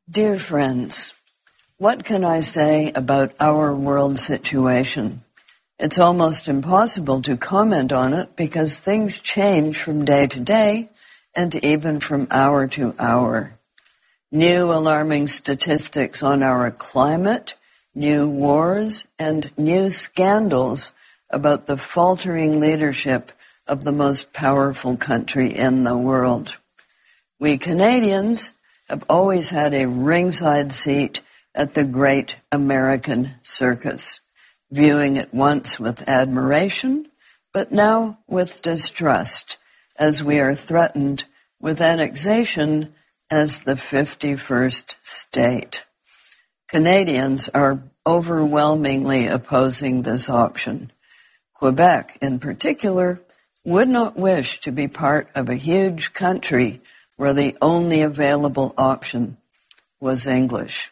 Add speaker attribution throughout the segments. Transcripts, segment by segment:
Speaker 1: Dear friends, what can I say about our world situation? It's almost impossible to comment on it because things change from day to day and even from hour to hour. New alarming statistics on our climate, new wars, and new scandals about the faltering leadership of the most powerful country in the world. We Canadians have always had a ringside seat at the great American circus, viewing it once with admiration, but now with distrust, as we are threatened with annexation as the 51st state. Canadians are overwhelmingly opposing this option. Quebec, in particular, would not wish to be part of a huge country where the only available option was English.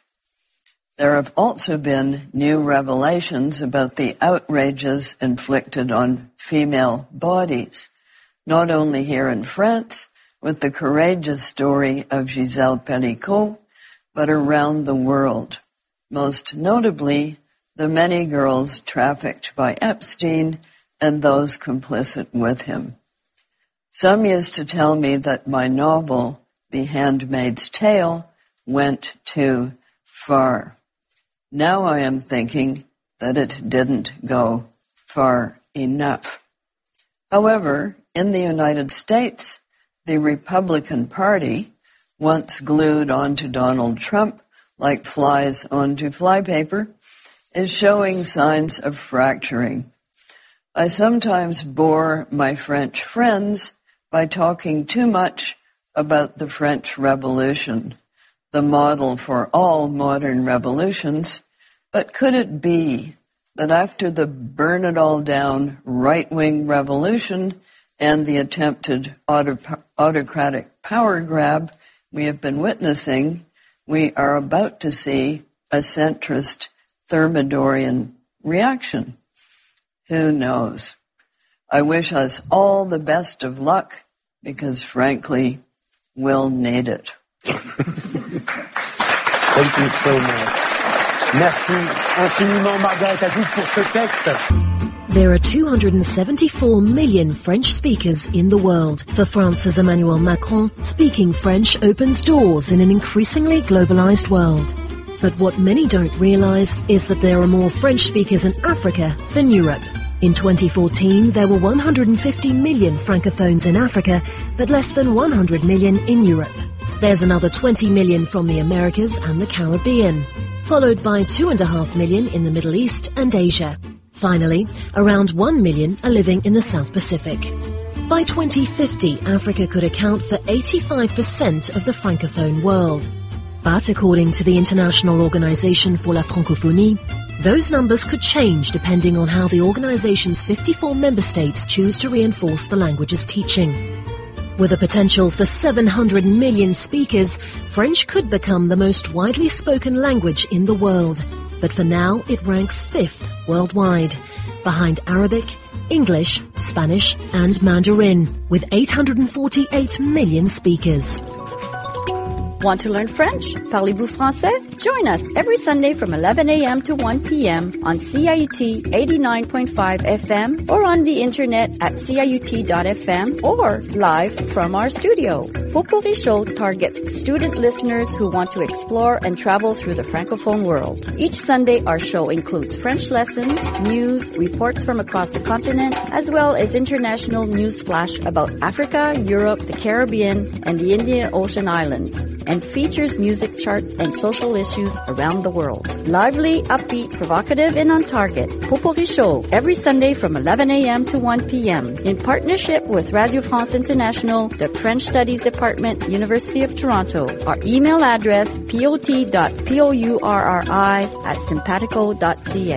Speaker 1: There have also been new revelations about the outrages inflicted on female bodies, not only here in France, with the courageous story of Gisèle Pelicot, but around the world, most notably the many girls trafficked by Epstein and those complicit with him. Some used to tell me that my novel, The Handmaid's Tale, went too far. Now I am thinking that it didn't go far enough. However, in the United States, the Republican Party, once glued onto Donald Trump like flies onto flypaper, is showing signs of fracturing. I sometimes bore my French friends by talking too much about the French Revolution, the model for all modern revolutions, but could it be that after the burn-it-all-down right-wing revolution and the attempted autocratic power grab we have been witnessing, we are about to see a centrist Thermidorian reaction? Who knows? I wish us all the best of luck because, frankly, we'll need it.
Speaker 2: Thank you so much. Merci infiniment, Margaret Atwood, pour ce texte.
Speaker 3: There are 274 million French speakers in the world. For France's Emmanuel Macron, speaking French opens doors in an increasingly globalized world. But what many don't realize is that there are more French speakers in Africa than Europe. In 2014, there were 150 million francophones in Africa, but less than 100 million in Europe. There's another 20 million from the Americas and the Caribbean, followed by 2.5 million in the Middle East and Asia. Finally, around 1 million are living in the South Pacific. By 2050, Africa could account for 85% of the francophone world. But according to the International Organization for la Francophonie, those numbers could change depending on how the organization's 54 member states choose to reinforce the language's teaching. With a potential for 700 million speakers, French could become the most widely spoken language in the world. But for now, it ranks 5th worldwide, behind Arabic, English, Spanish, and Mandarin, with 848 million speakers.
Speaker 4: Want to learn French? Parlez-vous français? Join us every Sunday from 11 a.m. to 1 p.m. on CIUT 89.5 FM or on the internet at ciut.fm or live from our studio. Potpourri Show targets student listeners who want to explore and travel through the Francophone world. Each Sunday, our show includes French lessons, news, reports from across the continent, as well as international news flash about Africa, Europe, the Caribbean, and the Indian Ocean Islands, and features music charts and social issues around the world. Lively, upbeat, provocative, and on target. Potpourri Show, every Sunday from 11 a.m. to 1 p.m. in partnership with Radio France International, the French Studies Department, University of Toronto. Our email address, pot.pourri@simpatico.ca.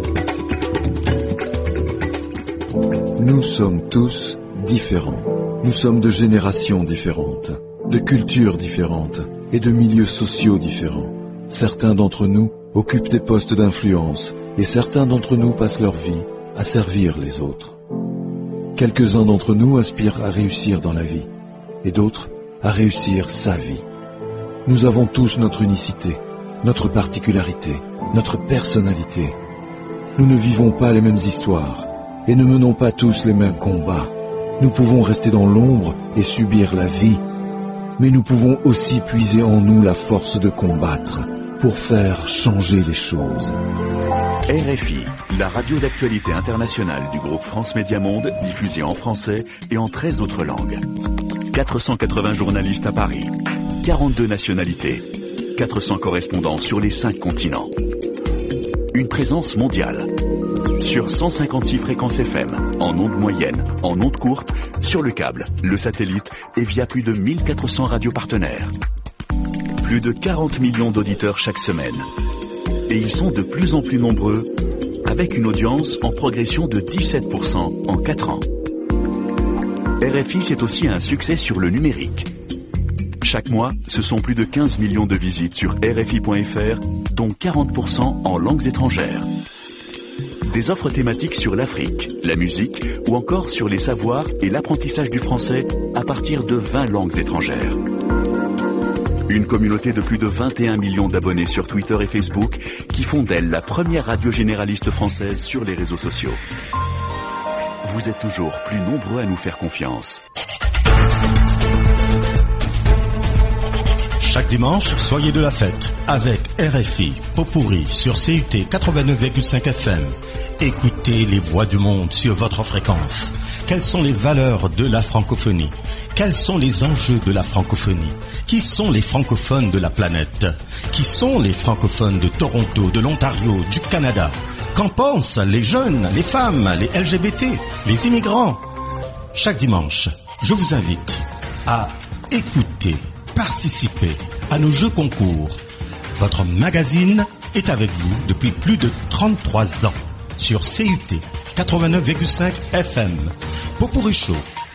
Speaker 5: Nous sommes tous différents. Nous sommes de générations différentes, de cultures différentes et de milieux sociaux différents. Certains d'entre nous occupent des postes d'influence et certains d'entre nous passent leur vie à servir les autres. Quelques-uns d'entre nous aspirent à réussir dans la vie et d'autres à réussir sa vie. Nous avons tous notre unicité, notre particularité, notre personnalité. Nous ne vivons pas les mêmes histoires et ne menons pas tous les mêmes combats. Nous pouvons rester dans l'ombre et subir la vie, mais nous pouvons aussi puiser en nous la force de combattre pour faire changer les choses.
Speaker 6: RFI, la radio d'actualité internationale du groupe France Média Monde, diffusée en français et en 13 autres langues. 480 journalistes à Paris, 42 nationalités, 400 correspondants sur les 5 continents. Une présence mondiale. Sur 156 fréquences FM, en ondes moyennes, en ondes courtes, sur le câble, le satellite et via plus de 1400 radios partenaires. Plus de 40 millions d'auditeurs chaque semaine. Et ils sont de plus en plus nombreux, avec une audience en progression de 17% en 4 ans. RFI, c'est aussi un succès sur le numérique. Chaque mois, ce sont plus de 15 millions de visites sur RFI.fr, dont 40% en langues étrangères. Des offres thématiques sur l'Afrique, la musique ou encore sur les savoirs et l'apprentissage du français à partir de 20 langues étrangères. Une communauté de plus de 21 millions d'abonnés sur Twitter et Facebook qui font d'elle la première radio généraliste française sur les réseaux sociaux. Vous êtes toujours plus nombreux à nous faire confiance.
Speaker 7: Chaque dimanche, soyez de la fête avec RFI Pot-Pourri sur CUT 89,5 FM. Écoutez les voix du monde sur votre fréquence. Quelles sont les valeurs de la francophonie? Quels sont les enjeux de la francophonie? Qui sont les francophones de la planète? Qui sont les francophones de Toronto, de l'Ontario, du Canada? Qu'en pensent les jeunes, les femmes, les LGBT, les immigrants? Chaque dimanche, je vous invite à écouter, participer à nos jeux concours. Votre magazine est avec vous depuis plus de 33 ans sur CUT 89,5 FM. Pot-Pourri Show.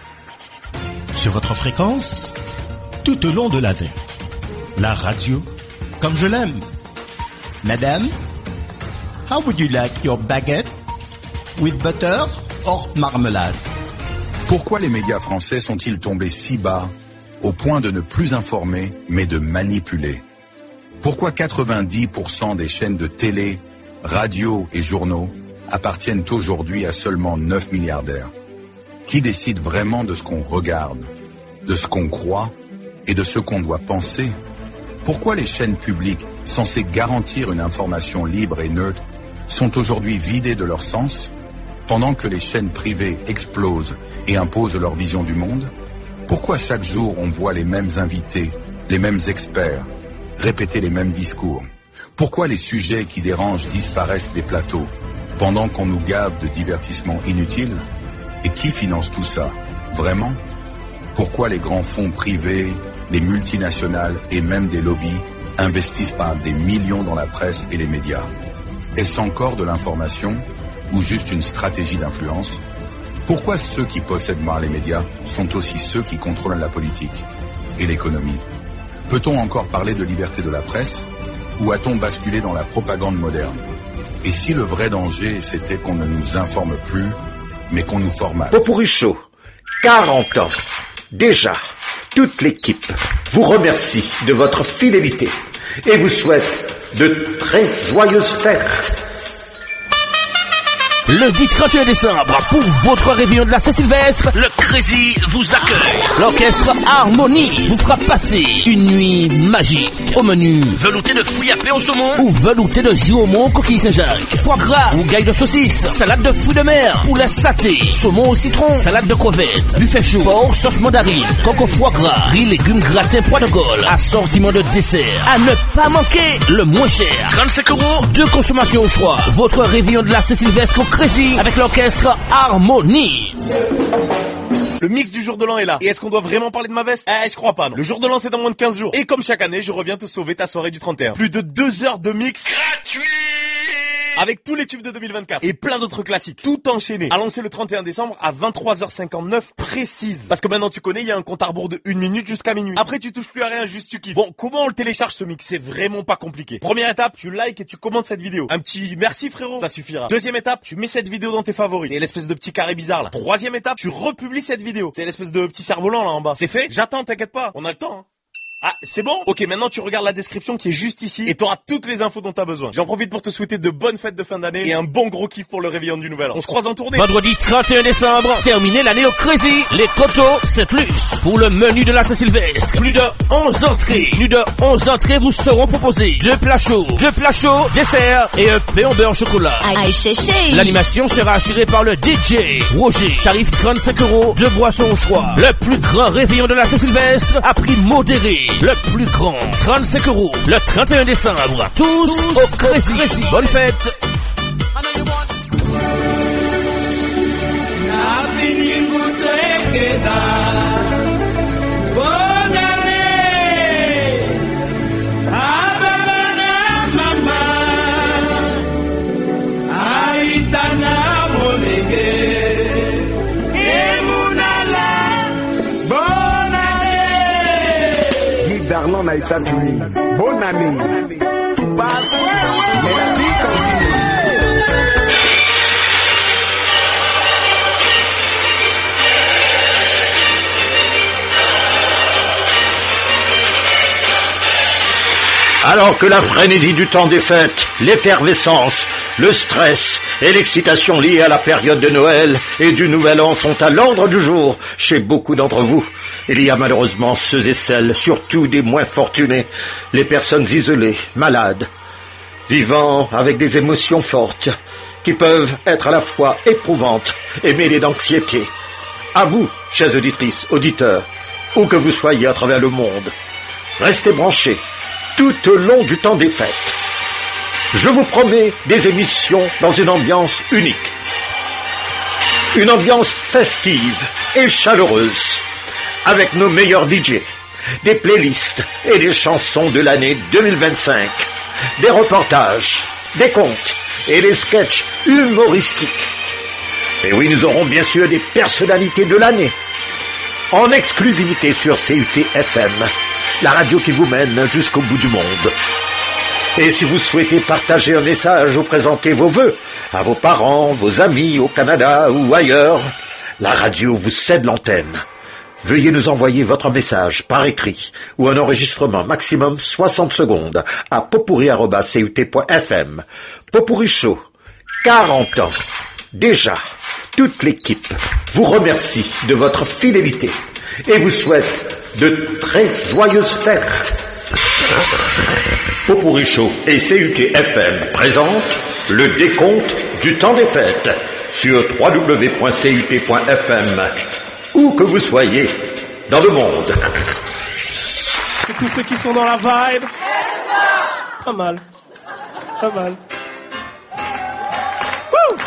Speaker 7: Sur votre fréquence, tout au long de l'année. La radio, comme je l'aime. Madame, how would you like your baguette? With butter or marmelade?
Speaker 8: Pourquoi les médias français sont-ils tombés si bas au point de ne plus informer, mais de manipuler? Pourquoi 90% des chaînes de télé, radio et journaux appartiennent aujourd'hui à seulement 9 milliardaires? Qui décide vraiment de ce qu'on regarde, de ce qu'on croit et de ce qu'on doit penser? Pourquoi les chaînes publiques, censées garantir une information libre et neutre, sont aujourd'hui vidées de leur sens, pendant que les chaînes privées explosent et imposent leur vision du monde? Pourquoi chaque jour on voit les mêmes invités, les mêmes experts, répéter les mêmes discours? Pourquoi les sujets qui dérangent disparaissent des plateaux, pendant qu'on nous gave de divertissements inutiles? Et qui finance tout ça, vraiment? Pourquoi les grands fonds privés, les multinationales et même des lobbies investissent par des millions dans la presse et les médias? Est-ce encore de l'information ou juste une stratégie d'influence? Pourquoi ceux qui possèdent mal les médias sont aussi ceux qui contrôlent la politique et l'économie? Peut-on encore parler de liberté de la presse ou a-t-on basculé dans la propagande moderne? Et si le vrai danger, c'était qu'on ne nous informe plus, mais qu'on nous formate?
Speaker 9: Pot-Pourri Show, 40 ans. Déjà, toute l'équipe vous remercie de votre fidélité et vous souhaite de très joyeuses fêtes.
Speaker 10: Lundi 31 décembre, pour votre réveillon de la Saint-Sylvestre, le Crazy vous accueille. L'orchestre Harmonie vous fera passer une nuit magique. Au menu, velouté de fruits happés au saumon ou velouté de giomon coquille Saint-Jacques. Foie gras ou gaille de saucisse, salade de fruits de mer, poulet saté, saumon au citron, salade de crevettes, buffet chaud, porc, sauce mandarine, coco foie gras, riz, légumes gratins, pois de Gaule, assortiment de dessert. À ne pas manquer, le moins cher. 35 €, 2 consommations au choix. Votre réveillon de la Saint-Sylvestre au Crazy avec l'orchestre Harmonie.
Speaker 11: Le mix du jour de l'an est là. Et est-ce qu'on doit vraiment parler de ma veste? Je crois pas, non. Le jour de l'an, c'est dans moins de 15 jours. Et comme chaque année, je reviens te sauver ta soirée du 31. Plus de 2 heures de mix gratuit avec tous les tubes de 2024 et plein d'autres classiques. Tout enchaîné. À lancer le 31 décembre à 23h59 précise. Parce que maintenant tu connais, il y a un compte à rebours de 1 minute jusqu'à minuit. Après tu touches plus à rien, juste tu kiffes. Bon, comment on le télécharge ce mix? C'est vraiment pas compliqué. Première étape, tu likes et tu commentes cette vidéo. Un petit merci frérot, ça suffira. Deuxième étape, tu mets cette vidéo dans tes favoris. C'est l'espèce de petit carré bizarre là. Troisième étape, tu republies cette vidéo. C'est l'espèce de petit cerf-volant là en bas. C'est fait? J'attends, t'inquiète pas. On a le temps, hein. Ah, c'est bon? Ok, maintenant tu regardes la description qui est juste ici et t'auras toutes les infos dont t'as besoin. J'en profite pour te souhaiter de bonnes fêtes de fin d'année et un bon gros kiff pour le réveillon du nouvel an. On se croise en tournée.
Speaker 10: Vendredi 31 décembre, terminez l'année au Crazy. Les Coteaux, c'est plus. Pour le menu de la Saint-Sylvestre, plus de 11 entrées. Plus de 11 entrées vous seront proposées. 2 plats chauds, dessert et un pain au beurre au chocolat.
Speaker 12: Aïe, chéché.
Speaker 10: L'animation sera assurée par le DJ Roger. Tarif 35 €, 2 boissons au choix. Le plus grand réveillon de la Saint-Sylvestre à prix modéré. Le plus grand, 35 €, le 31 décembre. Tous au Crazy. Bonne fête.
Speaker 2: Darlan à États-Unis. Bonne année. Passe, mais la vie continue.
Speaker 9: Alors que la frénésie du temps des fêtes, l'effervescence, le stress et l'excitation liée à la période de Noël et du Nouvel An sont à l'ordre du jour chez beaucoup d'entre vous, il y a malheureusement ceux et celles, surtout des moins fortunés, les personnes isolées, malades, vivant avec des émotions fortes, qui peuvent être à la fois éprouvantes et mêlées d'anxiété. À vous, chères auditrices, auditeurs, où que vous soyez à travers le monde, restez branchés tout au long du temps des fêtes. Je vous promets des émissions dans une ambiance unique. Une ambiance festive et chaleureuse, avec nos meilleurs DJ, des playlists et des chansons de l'année 2025, des reportages, des contes et des sketchs humoristiques. Et oui, nous aurons bien sûr des personnalités de l'année, en exclusivité sur CUT FM, la radio qui vous mène jusqu'au bout du monde. Et si vous souhaitez partager un message ou présenter vos vœux à vos parents, vos amis au Canada ou ailleurs, la radio vous cède l'antenne. Veuillez nous envoyer votre message par écrit ou un enregistrement maximum 60 secondes à popurri@cut.fm. Popurri Show, 40 ans. Déjà, toute l'équipe vous remercie de votre fidélité et vous souhaite de très joyeuses fêtes. Popurri Show et CUT-FM présentent le décompte du temps des fêtes sur www.cut.fm, où que vous soyez dans le monde.
Speaker 13: C'est tous ceux qui sont dans la vibe. Pas mal. Pas mal. Wouh!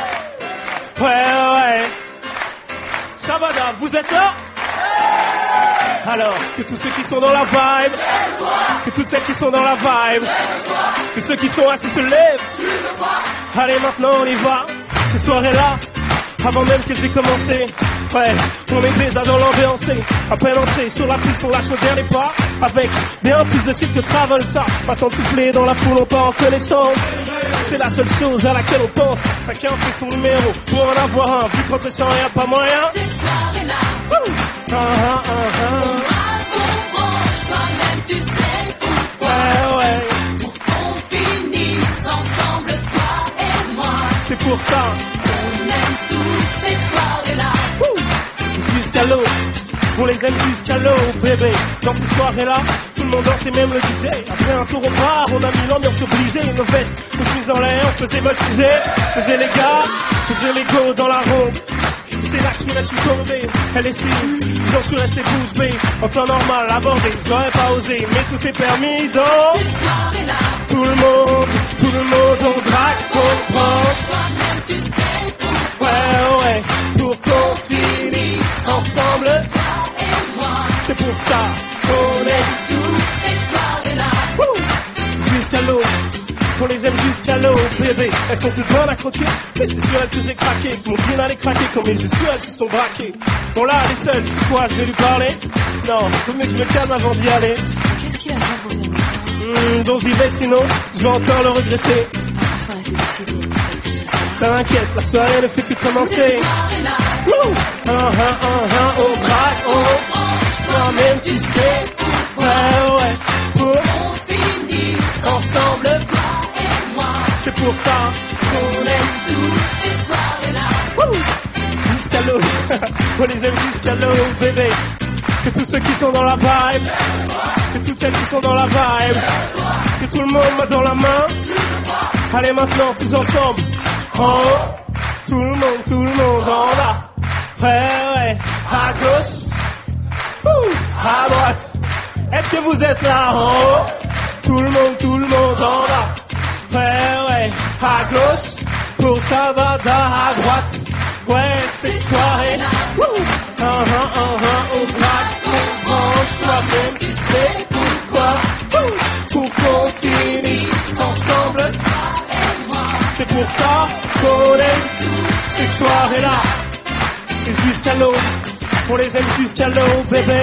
Speaker 13: Ouais. Shabada, vous êtes là? Alors, que tous ceux qui sont dans la vibe, que toutes celles qui sont dans la vibe, que ceux qui sont assis se lèvent. Allez, maintenant on y va, ces soirées-là, avant même qu'elles aient commencé. Ouais, on est déjà dans l'ambiance. À peine entré sur la piste, on lâche nos derniers pas. Avec bien plus de cibles que Travolta. Pas tant de souffler dans la foule, on part en connaissance. C'est la seule chose à laquelle on pense. Chacun fait son numéro pour en avoir un. Vu qu'on te sent rien, pas moyen.
Speaker 12: Ces soirées-là,
Speaker 13: on
Speaker 12: branche, toi-même tu sais pourquoi.
Speaker 13: Ouais.
Speaker 12: Pour qu'on finisse ensemble, toi et moi.
Speaker 13: C'est pour ça.
Speaker 12: On aime tous ces soirées-là.
Speaker 13: Jusqu'à l'eau, on les aime jusqu'à l'eau, bébé. Dans cette soirée-là, tout le monde danse et même le DJ. Après un tour au bar, on a mis l'ambiance obligée. Nos vestes, nos chemises en l'air, on faisait voltiger. Faisait les gars, faisait les go dans la ronde. C'est là que je suis tombé. Elle est si, j'en suis resté bouche bée. En temps normal, abordé, j'aurais pas osé. Mais tout est permis dans
Speaker 12: ces soirées-là.
Speaker 13: Tout le monde, on drague, on branche.
Speaker 12: Toi-même tu sais pourquoi.
Speaker 13: Ouais, pour qu'on finisse ensemble,
Speaker 12: toi et moi.
Speaker 13: c'est pour ça qu'on aime
Speaker 12: tous ces soirées-là.
Speaker 13: Jusqu'à l'eau, on les aime jusqu'à l'eau, bébé. Elles sont toutes bonnes à croquer, mais c'est sur elles que j'ai craqué. Mon bien allait craquer comme mes yeux sur elles se sont braqués. Bon là, elle est seule, tu sais quoi, je vais lui parler? Non, faut mieux que je me calme avant d'y aller.
Speaker 12: Qu'est-ce qu'il a fait pour venir?
Speaker 13: Donc j'y vais, sinon je vais encore le regretter.
Speaker 12: Enfin, c'est décidé, peut-être que ce soir.
Speaker 13: T'inquiète, la soirée ne fait que commencer.
Speaker 12: Ces soirées-là,
Speaker 13: On braque, on branche, toi-même tu sais pourquoi. ouais, pour
Speaker 12: qu'on finisse ensemble, toi et moi.
Speaker 13: C'est pour ça
Speaker 12: qu'on aime tous ces soirées-là.
Speaker 13: Jusqu'à l'eau, on les aime jusqu'à l'eau, bébé. Que tous ceux qui sont dans la vibe, que toutes celles qui sont dans la vibe, que tout le monde m'a dans la main. Allez maintenant tous ensemble. En haut, tout le monde en bas. Ouais, à gauche, à droite. Est-ce que vous êtes là en haut? Tout le monde en bas. Ouais, à gauche, pour Sabada à droite. Ouais, ces soirées-là. On drague, on mange, toi-même tu sais pourquoi. Pour qu'on finisse ensemble, toi et moi. C'est pour ça qu'on aime ces soirées-là. C'est jusqu'à l'eau, on les aime jusqu'à l'eau, bébé.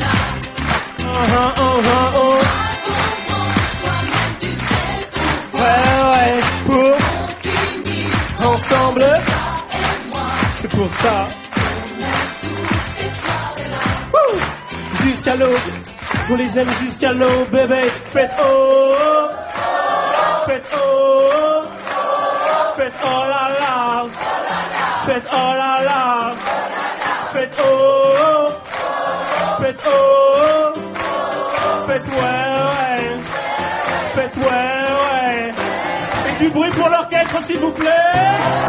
Speaker 13: Ouais, pour ensemble, c'est pour ça. Jusqu'à l'eau, on les aime jusqu'à l'eau, bébé. Faites oh, faites oh, faites oh la la, faites oh la la, faites oh, faites oh, faites ouais, faites ouais. Et du bruit pour l'orchestre s'il vous plaît.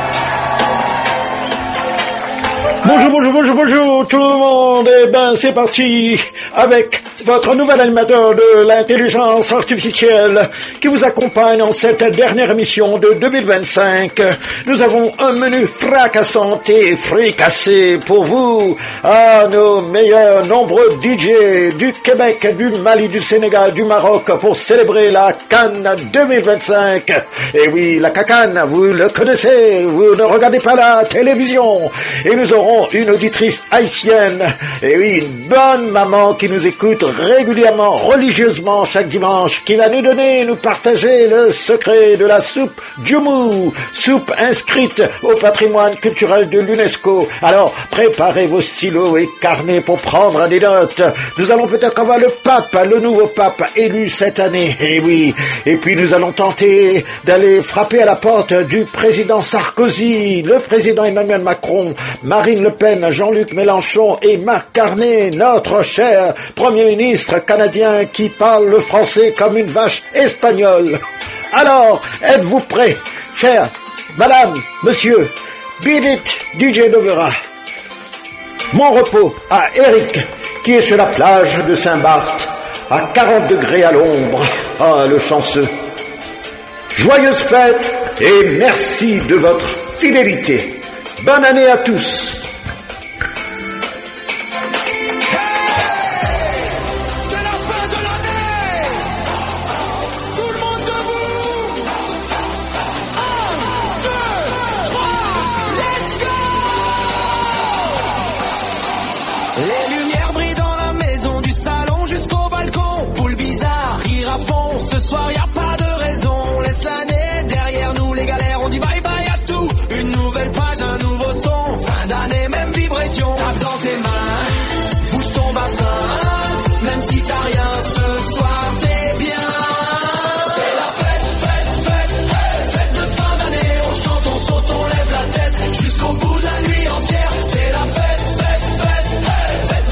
Speaker 9: Bonjour tout le monde, et ben c'est parti avec votre nouvel animateur de l'intelligence artificielle qui vous accompagne en cette dernière émission de 2025. Nous avons un menu fracassant et fricassé pour vous, à nos meilleurs nombreux DJ du Québec, du Mali, du Sénégal, du Maroc pour célébrer la Cannes 2025. Et oui, la Cannes, vous le connaissez, vous ne regardez pas la télévision. Et nous aurons une auditrice haïtienne, et oui, une bonne maman qui nous écoute régulièrement, religieusement chaque dimanche, qui va nous partager le secret de la soupe Djoumou, soupe inscrite au patrimoine culturel de l'UNESCO. Alors, préparez vos stylos et carnets pour prendre des notes. Nous allons peut-être avoir le pape, le nouveau pape élu cette année, et oui, et puis nous allons tenter d'aller frapper à la porte du président Sarkozy, le président Emmanuel Macron, Marine Le Pen, Jean-Luc Mélenchon et Marc Carney, notre cher Premier ministre canadien qui parle le français comme une vache espagnole. Alors, êtes-vous prêts, chers madame, monsieur, beat it, DJ Novera. Mon repos à Eric, qui est sur la plage de Saint-Barth, à 40 degrés à l'ombre. Ah, le chanceux. Joyeuses fêtes et merci de votre fidélité. Bonne année à tous.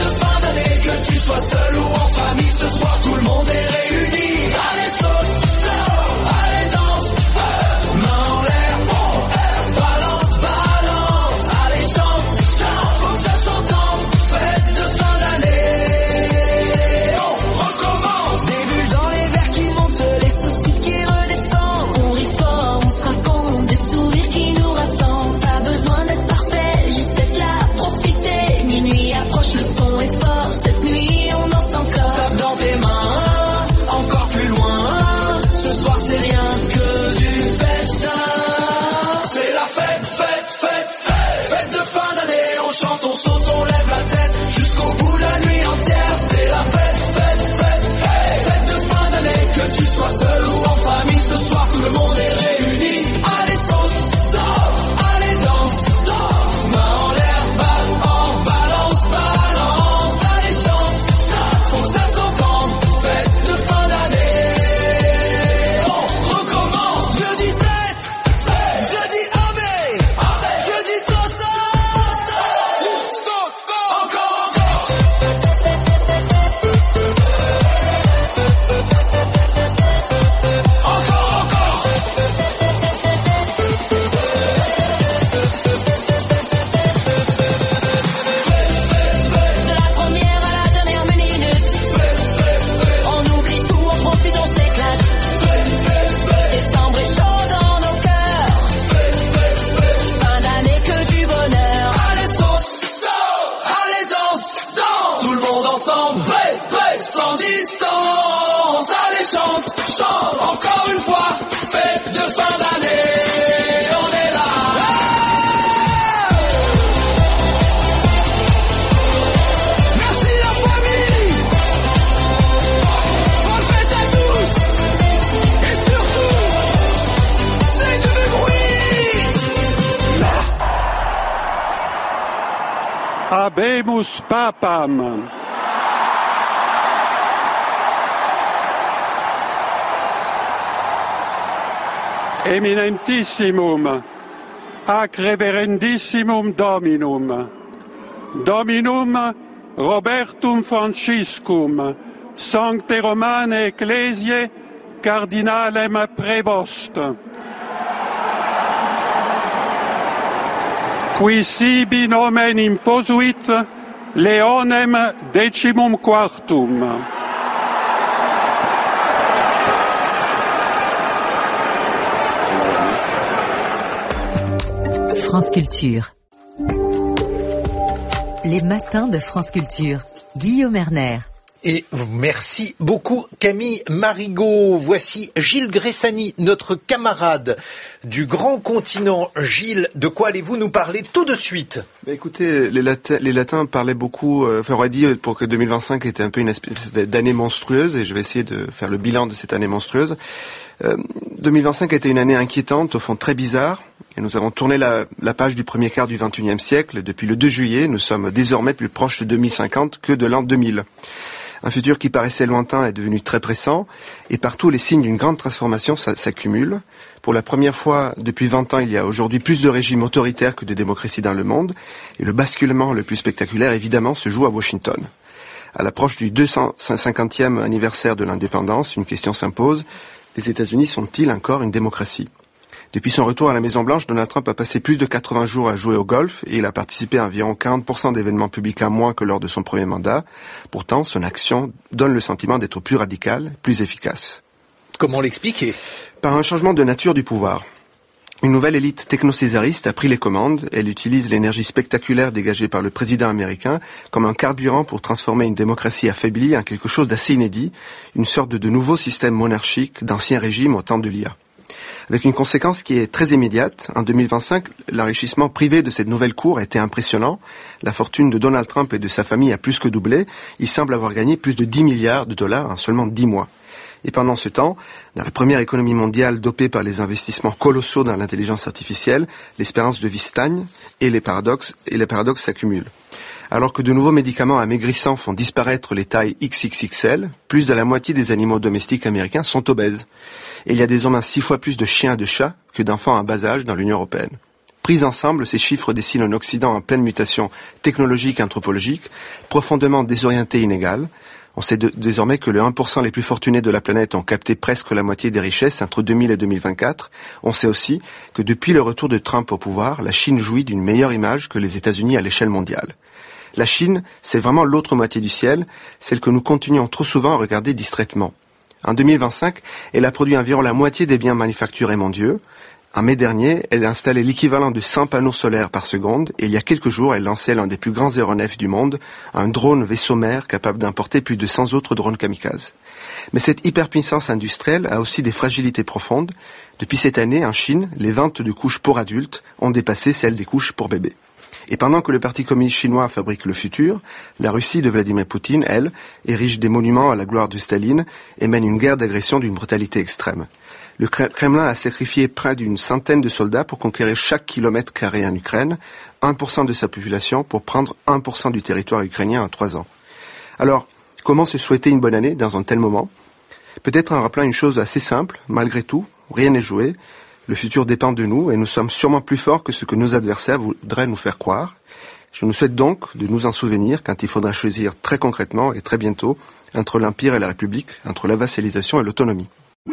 Speaker 12: Seul ou en famille, ce soir tout le monde est réuni. Allez, saute,
Speaker 14: Habemus papam. Eminentissimum, ac reverendissimum Dominum, Dominum Robertum Franciscum, Sancte Romane Ecclesiae, Cardinalem Prevost, qui sibi nomen imposuit Leonem decimum quartum.
Speaker 15: France Culture. Les matins de France Culture. Guillaume Erner.
Speaker 16: Et merci beaucoup Camille Marigot. Voici Gilles Gressani, notre camarade du grand continent. Gilles, de quoi allez-vous nous parler tout de suite?
Speaker 17: Écoutez, les latins parlaient beaucoup, aurait dit pour que 2025 était un peu une espèce d'année monstrueuse, et je vais essayer de faire le bilan de cette année monstrueuse. 2025 a été une année inquiétante, au fond très bizarre, et nous avons tourné la page du premier quart du XXIe siècle. Depuis le 2 juillet, nous sommes désormais plus proches de 2050 que de l'an 2000. Un futur qui paraissait lointain est devenu très pressant, et partout les signes d'une grande transformation s'accumulent. Pour la première fois depuis 20 ans, il y a aujourd'hui plus de régimes autoritaires que de démocraties dans le monde, et le basculement le plus spectaculaire, évidemment, se joue à Washington. À l'approche du 250e anniversaire de l'indépendance, une question s'impose: les États-Unis sont-ils encore une démocratie? Depuis son retour à la Maison-Blanche, Donald Trump a passé plus de 80 jours à jouer au golf, et il a participé à environ 40% d'événements publics en moins que lors de son premier mandat. Pourtant, son action donne le sentiment d'être plus radicale, plus efficace.
Speaker 16: Comment l'expliquer?
Speaker 17: Par un changement de nature du pouvoir. Une nouvelle élite techno-césariste a pris les commandes. Elle utilise l'énergie spectaculaire dégagée par le président américain comme un carburant pour transformer une démocratie affaiblie en quelque chose d'assez inédit, une sorte de nouveau système monarchique d'ancien régime au temps de l'IA. Avec une conséquence qui est très immédiate. En 2025, l'enrichissement privé de cette nouvelle cour a été impressionnant. La fortune de Donald Trump et de sa famille a plus que doublé. Il semble avoir gagné plus de 10 milliards de dollars en seulement 10 mois. Et pendant ce temps, dans la première économie mondiale dopée par les investissements colossaux dans l'intelligence artificielle, l'espérance de vie stagne et les paradoxes s'accumulent. Alors que de nouveaux médicaments amaigrissants font disparaître les tailles XXXL, plus de la moitié des animaux domestiques américains sont obèses. Et il y a désormais 6 fois plus de chiens et de chats que d'enfants à bas âge dans l'Union européenne. Pris ensemble, ces chiffres dessinent un Occident en pleine mutation technologique et anthropologique, profondément désorienté et inégal. On sait désormais que le 1% les plus fortunés de la planète ont capté presque la moitié des richesses entre 2000 et 2024. On sait aussi que depuis le retour de Trump au pouvoir, la Chine jouit d'une meilleure image que les États-Unis à l'échelle mondiale. La Chine, c'est vraiment l'autre moitié du ciel, celle que nous continuons trop souvent à regarder distraitement. En 2025, elle a produit environ la moitié des biens manufacturés mondiaux. En mai dernier, elle a installé l'équivalent de 100 panneaux solaires par seconde, et il y a quelques jours, elle lançait l'un des plus grands aéronefs du monde, un drone vaisseau-mer capable d'importer plus de 100 autres drones kamikazes. Mais cette hyperpuissance industrielle a aussi des fragilités profondes. Depuis cette année, en Chine, les ventes de couches pour adultes ont dépassé celles des couches pour bébés. Et pendant que le Parti communiste chinois fabrique le futur, la Russie de Vladimir Poutine, elle, érige des monuments à la gloire de Staline et mène une guerre d'agression d'une brutalité extrême. Le Kremlin a sacrifié près d'une centaine de soldats pour conquérir chaque kilomètre carré en Ukraine, 1% de sa population pour prendre 1% du territoire ukrainien en 3 ans. Alors, comment se souhaiter une bonne année dans un tel moment? Peut-être en rappelant une chose assez simple, malgré tout, rien n'est joué. Le futur dépend de nous et nous sommes sûrement plus forts que ce que nos adversaires voudraient nous faire croire. Je nous souhaite donc de nous en souvenir quand il faudra choisir très concrètement et très bientôt entre l'Empire et la République, entre la vassalisation et l'autonomie.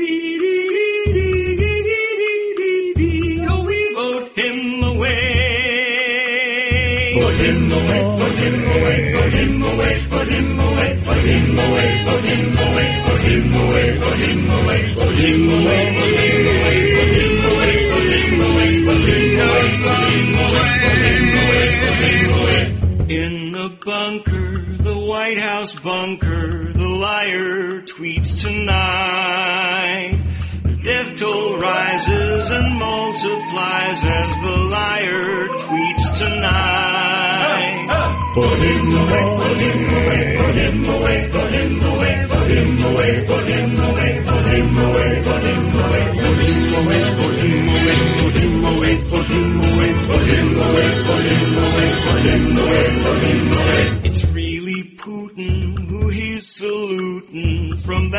Speaker 18: In the bunker, the White House bunker, the liar tweets tonight. The death toll rises and multiplies as the liar tweets tonight. Put him away, put him away, put him away, put him away, put him away, put him away, put him away, put him away, put him away, put him away, put him away, put him away, put him away, put him away, put him away, put him away, put him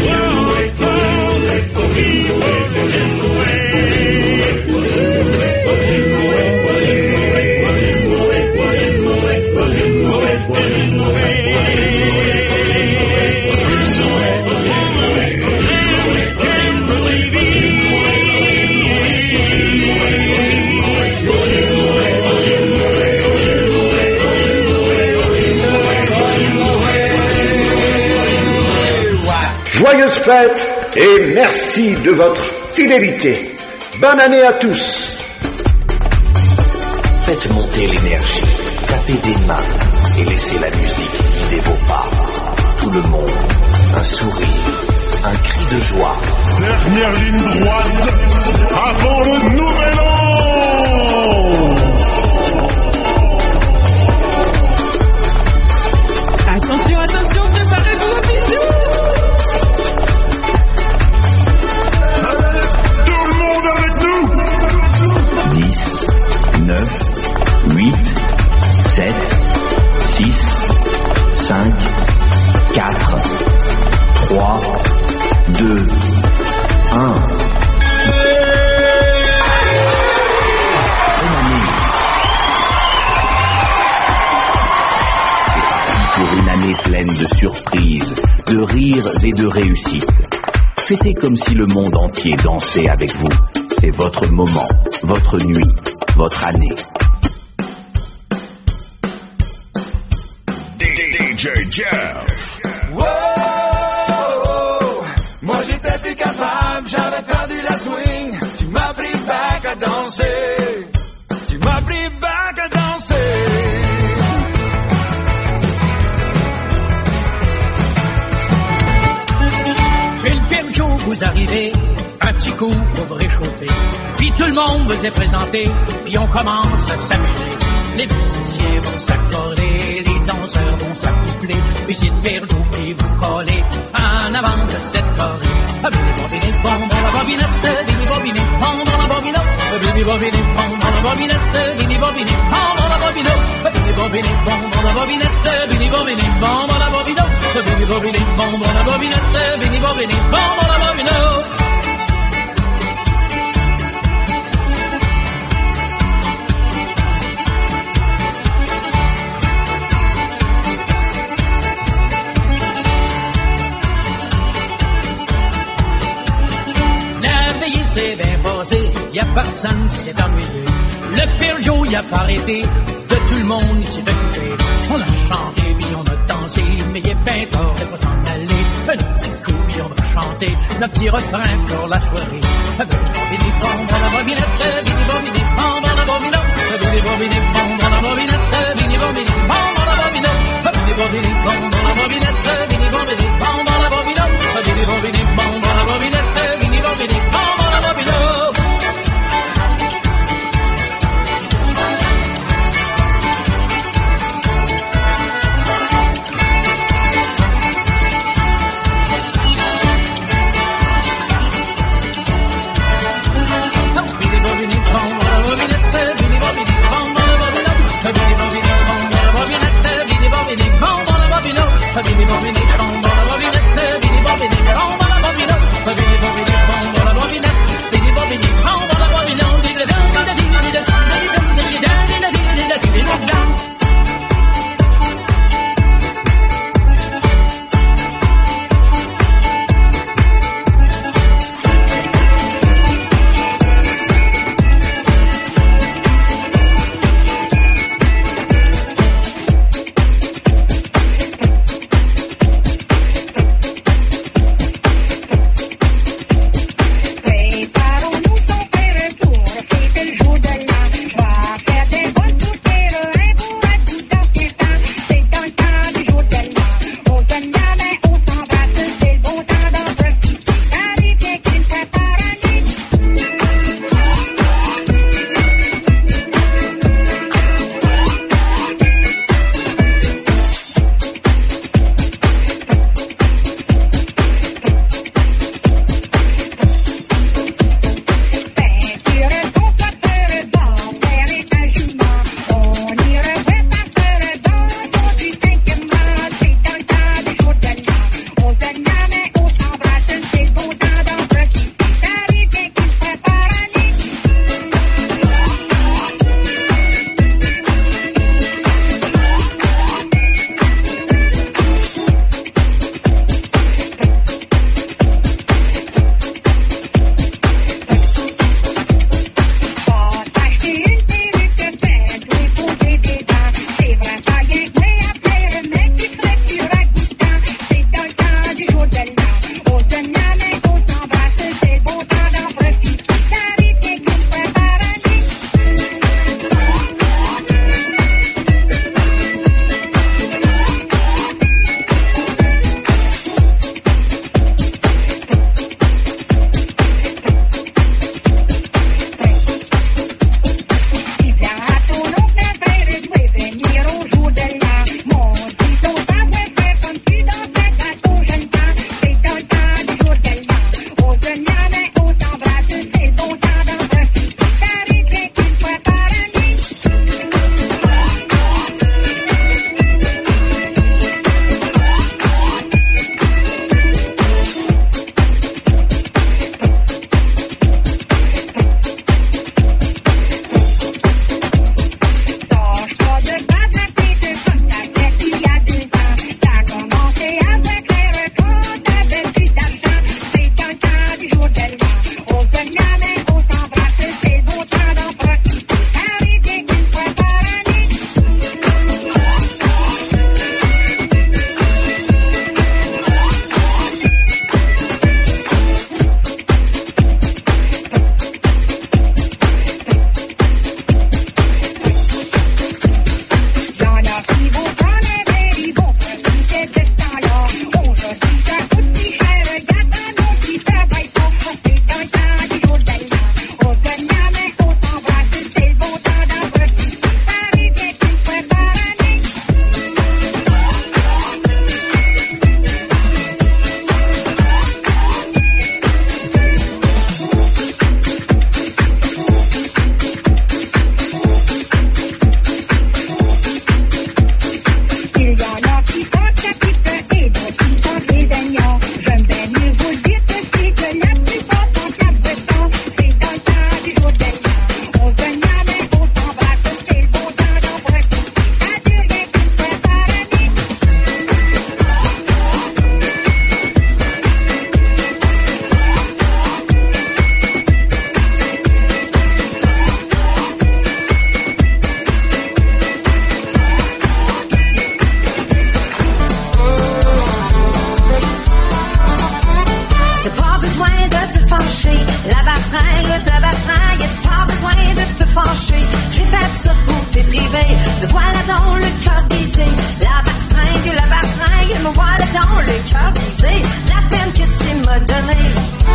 Speaker 9: Joyeuses fêtes et merci de votre fidélité. Bonne année à tous.
Speaker 19: Faites monter l'énergie, tapez des mains et laissez la musique guider vos pas. Tout le monde, un sourire, un cri de joie.
Speaker 20: Dernière ligne droite avant le nouvel an.
Speaker 12: Attention, attention, préparez-vous au bisou.
Speaker 20: Tout le monde avec nous.
Speaker 21: 10, 9, 8, 7, 6, 5, 4, 3, 2, 1. Pour une année pleine de surprises, de rires et de réussites. Fêtez comme si le monde entier dansait avec vous. C'est votre moment, votre nuit, votre année.
Speaker 20: DJ Jeff.
Speaker 22: Wow, moi j'étais plus capable, j'avais perdu la swing. Tu m'as pris back à danser. Tu m'as pris back à danser.
Speaker 23: Chez le Pierre Joe, vous arrivez, un petit coup pour vous réchauffer. Puis tout le monde vous est présenté, puis on commence à s'amuser. Les musiciens vont s'accorder, les danseurs vont s'accoupler. Puis c'est le Pierre Joe qui vous coller en avant de cette chorée. Bini bobine, bon dans la bobinette, bini bobine, bon dans la bobinette. Bini bobine, bon dans la bobinette, bini bobine, bon dans la bobinette. Bini bobine, bon dans la bobinette, bini bobine, bon dans la bobinette. Bini bobine, bon dans la bobinette, bini bobine, bon dans la bobinette. C'est bien passé, y'a personne qui s'est ennuyé. Le Père Joe y a pas arrêté, de tout le monde il s'est occupé. On a chanté, puis on a dansé, mais il est bien tard de pas s'en aller. Un petit coup, puis on va chanter, le petit refrain pour la soirée. Bini bon dans la bobinette, bini bobini bon dans la bobinette. Bini bobini bon dans la bobinette, bini bobini bon dans la bobinette. Bini bobini bon dans la bobinette, bini bobini bon dans la bobinette. Bini bobini bon dans la bobinette, bini bobini bon. Bini bobine,
Speaker 1: fâcher. La bastringue, pas besoin de te fâcher. J'ai fait ça pour t'épriver. Me voilà dans le cœur brisé. La bastringue, me voilà dans le cœur brisé. La peine que tu m'as donnée.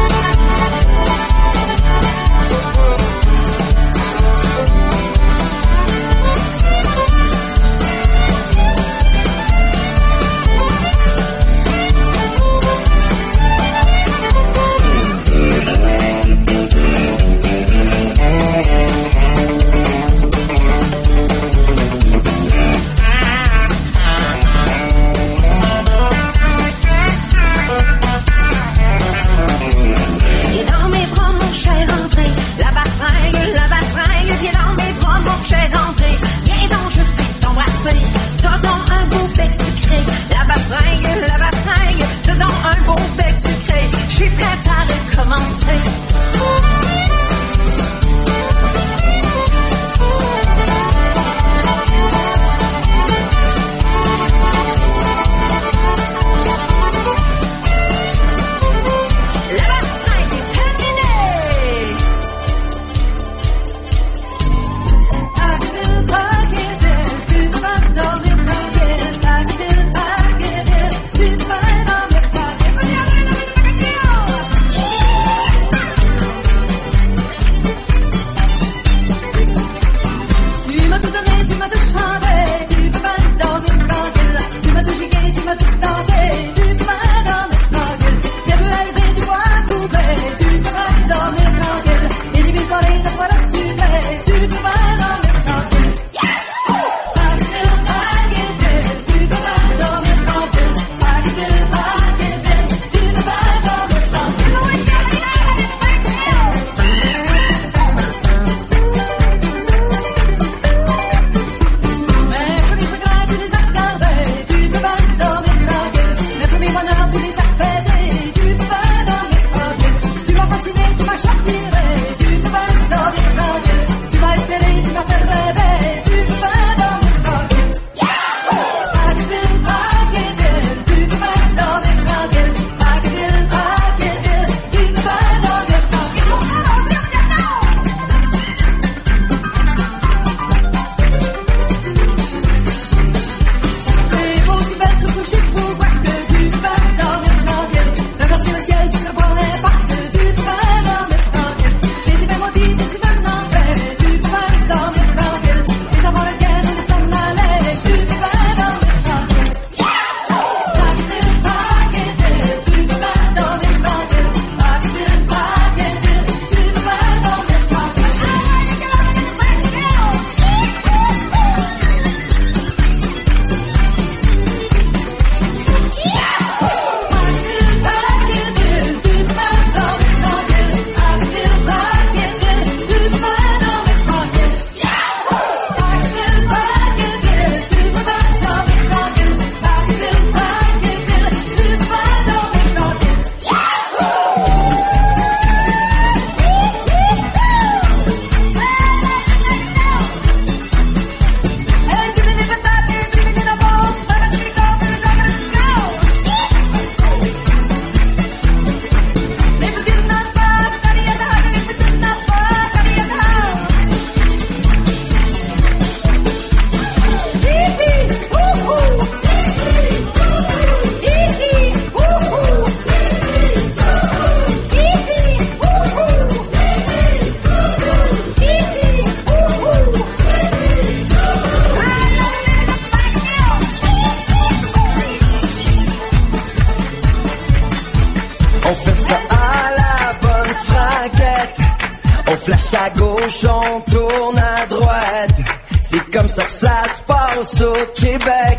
Speaker 3: à gauche, on tourne à droite. C'est comme ça que ça se passe au Québec.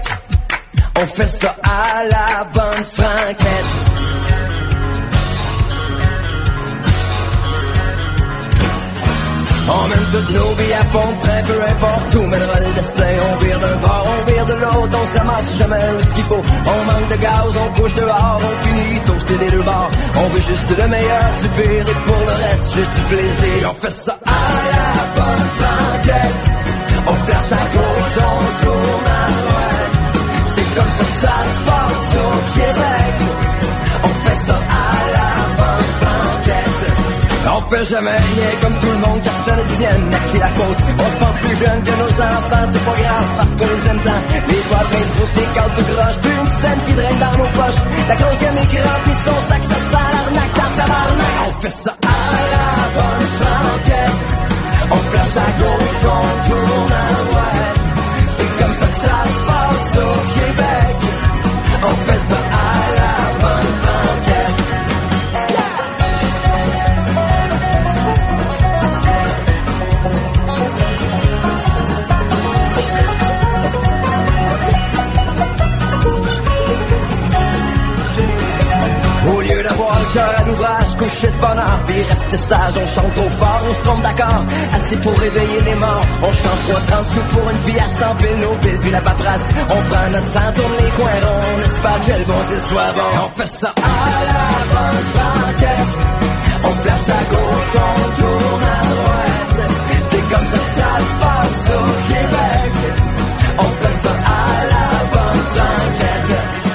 Speaker 3: On fait ça à la bonne franquette. On mène toutes nos vies à fond de train, peu importe où mènera le destin. On vire d'un bord, on vire de l'autre, on se ramasse jamais où ce qu'il faut. On manque de gaz, on couche dehors, on finit toasté des deux bords. On veut juste le meilleur du pire et pour le reste, juste du plaisir. On fait ça à la bonne franquette. On flash à gauche, on tourne à droite. C'est comme ça que ça se passe au Québec. On fait ça à la bonne franquette. fait jamais rien comme tout le monde, car ça ne tienne à qui la faute. On se pense plus jeune que nos enfants, c'est pas grave parce qu'on les aime tant. Les doigts pleins de grosses, des cartes de groche, puis une scène qui draine dans nos poches. La grossième écran, puis son sac, ça sent l'arnaque dans tabarnak. On fait ça à la bonne franquette. On flash à gauche, on tourne à droite. C'est comme ça que ça se passe au Québec. On fait ça à la bonne franquette. Au lieu d'avoir le cœur à l'ouvrage, coucher de bonheur, puis rester sage, on chante trop fort, on se trompe d'accord. Assez pour réveiller les morts, on chante 3,30 sous pour une vie à 100 piles, nos piles, puis la paperasse. On prend notre temps, tourne les coins ronds, on espère que le bon Dieu soit bon. On fait ça à la bonne franquette. On flash à gauche, on tourne à droite. C'est comme ça que ça se passe au Québec. On fait ça à la bonne franquette.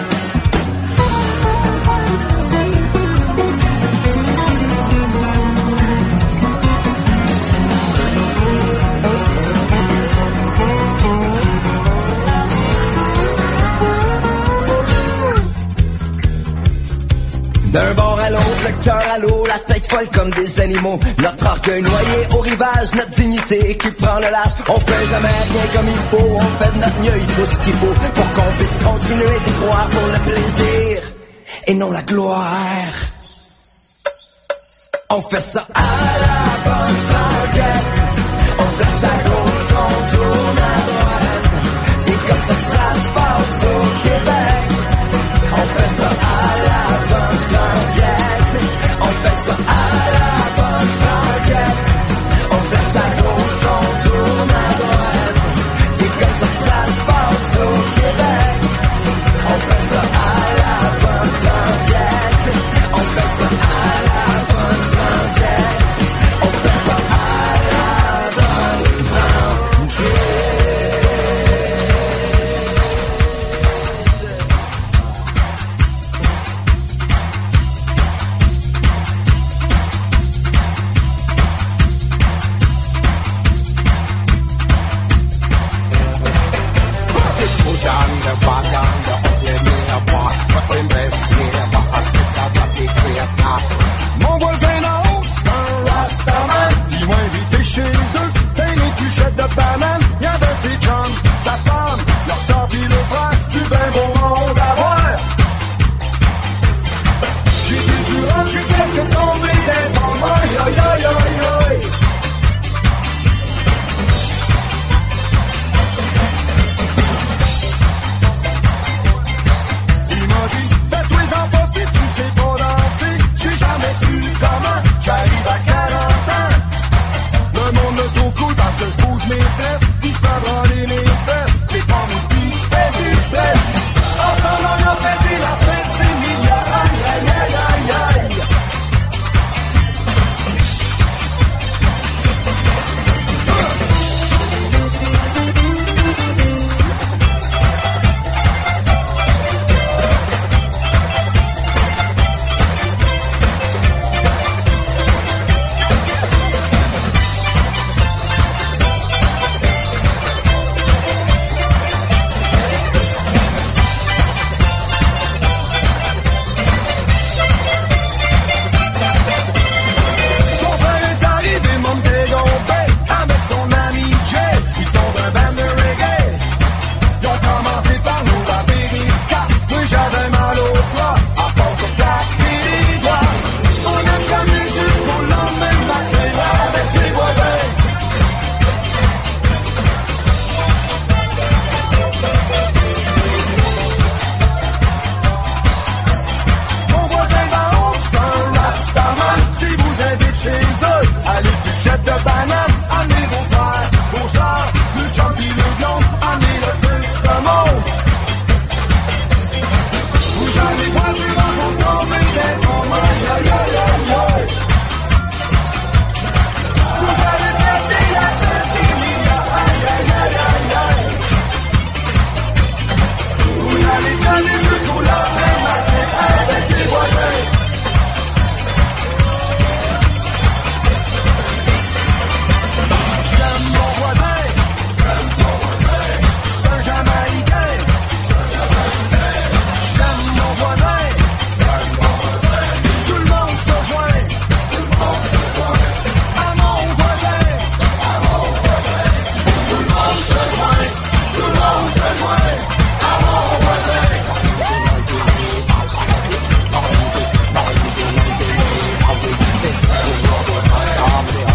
Speaker 3: D'un bord à l'autre, le cœur à l'eau, la tête folle comme des animaux. Notre orgueil noyé au rivage, notre dignité qui prend le large. On fait jamais rien comme il faut, on fait de notre mieux, il faut ce qu'il faut pour qu'on puisse continuer d'y croire pour le plaisir et non la gloire. On fait ça à la bonne franquette. On flash à gauche, on tourne à droite. C'est comme ça que ça se passe au Québec. On fait ça à la bonne franquette. On fait ça à la bonne franquette. On flash à gauche, on tourne à droite. C'est comme ça que ça se passe au Québec. On fait ça à la bonne franquette. On fait ça à la bonne franquette. On fait ça à la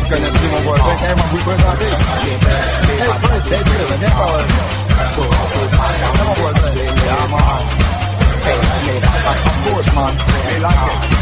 Speaker 2: connaissez mon voisin, quand même, vous le présenter. Viens par là. C'est mon voisin. Yeah, man. Of course, man. They like it.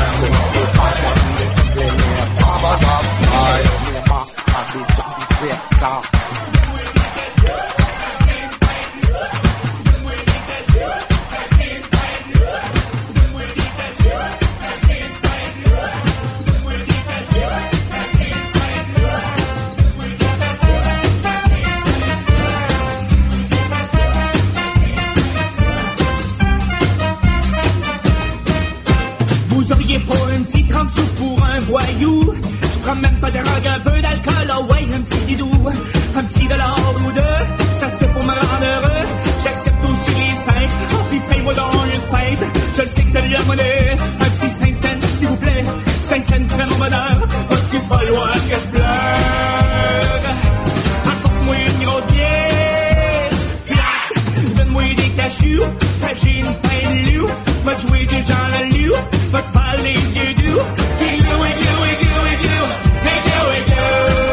Speaker 4: Vous auriez pas un petit 30 sous pour un voyou? Je prends même pas de drogue, un peu d'alcool, oh ouais, un petit bidou. Un petit dollar ou deux, c'est assez pour me rendre heureux. J'accepte aussi les 5, oh puis paye-moi dans une tête. Je le sais que t'as de la monnaie, un petit 5 cents s'il vous plaît. 5 cents ferait mon bonheur, vas-tu falloir que je pleure? Apporte-moi une grosse bière, flat, donne-moi des cachous, j'ai une fin de loup. Va jouer du genre la loup, va te faire les yeux doux. Hey go, hey go, hey go, hey go, hey go, hey go.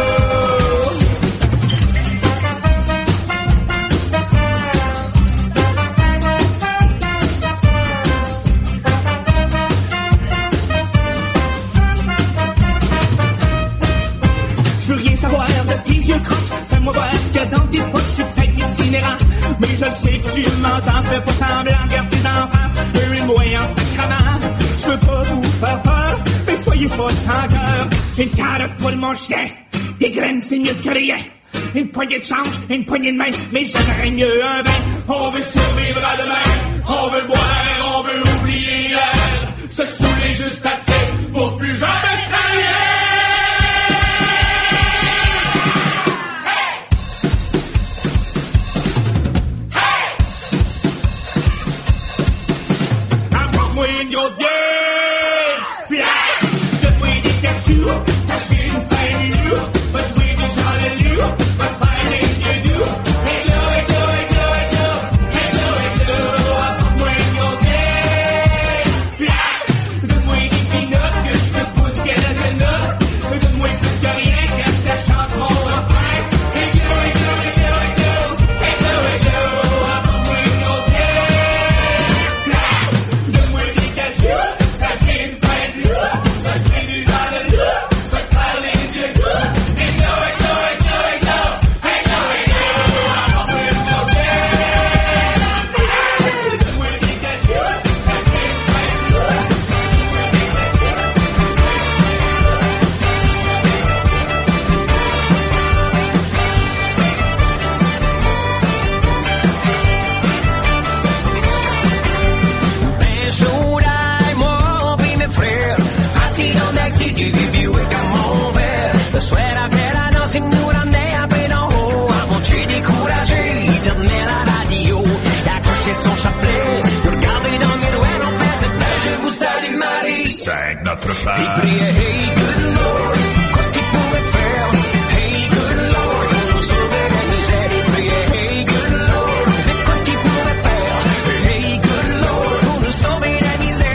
Speaker 4: Je veux rien savoir de tes yeux croches, fais-moi voir ce qu'il y a dans tes poches, je suis peut-être itinérant, mais je le sais que tu m'entends, fais pas semblant, garde tes enfants. Moi en sacrament, je veux pas vous faire peur, mais soyez pas sans cœur. Une carotte pour mon chien, des graines c'est mieux que rien. Une poignée de change, une poignée de main, mais j'aimerais mieux un vin. On veut survivre à demain, on veut boire, on veut oublier hier. Se saouler juste assez pour plus jamais se rien. Une grosse bière, flat, donne-moi des cachous, j'ai une fin de loup, va jouer des gens de loup, va te faire les yeux doux. Hey go, hey go, hey go, hey go, hey go, hey go, apporte-moi une grosse bière, flat, donne-moi des peanuts que je te pousse qu'elle a de notes, donne-moi plus que rien quand je te chante mon refrain. Hey go, hey go, hey go, hey go, hey go, hey go, apporte-moi une grosse bière, flat, donne-moi des cachous. J'ai une fin de loup, va jouer du genre de loup, va te faire les yeux doux. Hey go, hey go, hey go, hey go, hey go, hey go, apporte-moi une grosse bière. Donne-moi des cachous, j'ai une fin de loup, donne-moi des
Speaker 3: Du Buick à mon verre, le soir après l'annonce, il nous ramenait un peu d'en haut. Avant-tu découragé, il tenait la radio, il accrochait son chapelet, nous regardait dans le miroir, on faisait plein, je vous salue Marie.
Speaker 20: 5 notre part.
Speaker 3: Il priait, hey good Lord, qu'est-ce qu'il pouvait faire? Hey good Lord, pour nous sauver la misère. Il priait, hey good Lord, mais qu'est-ce qu'il pouvait faire? Hey good Lord, pour nous sauver la misère.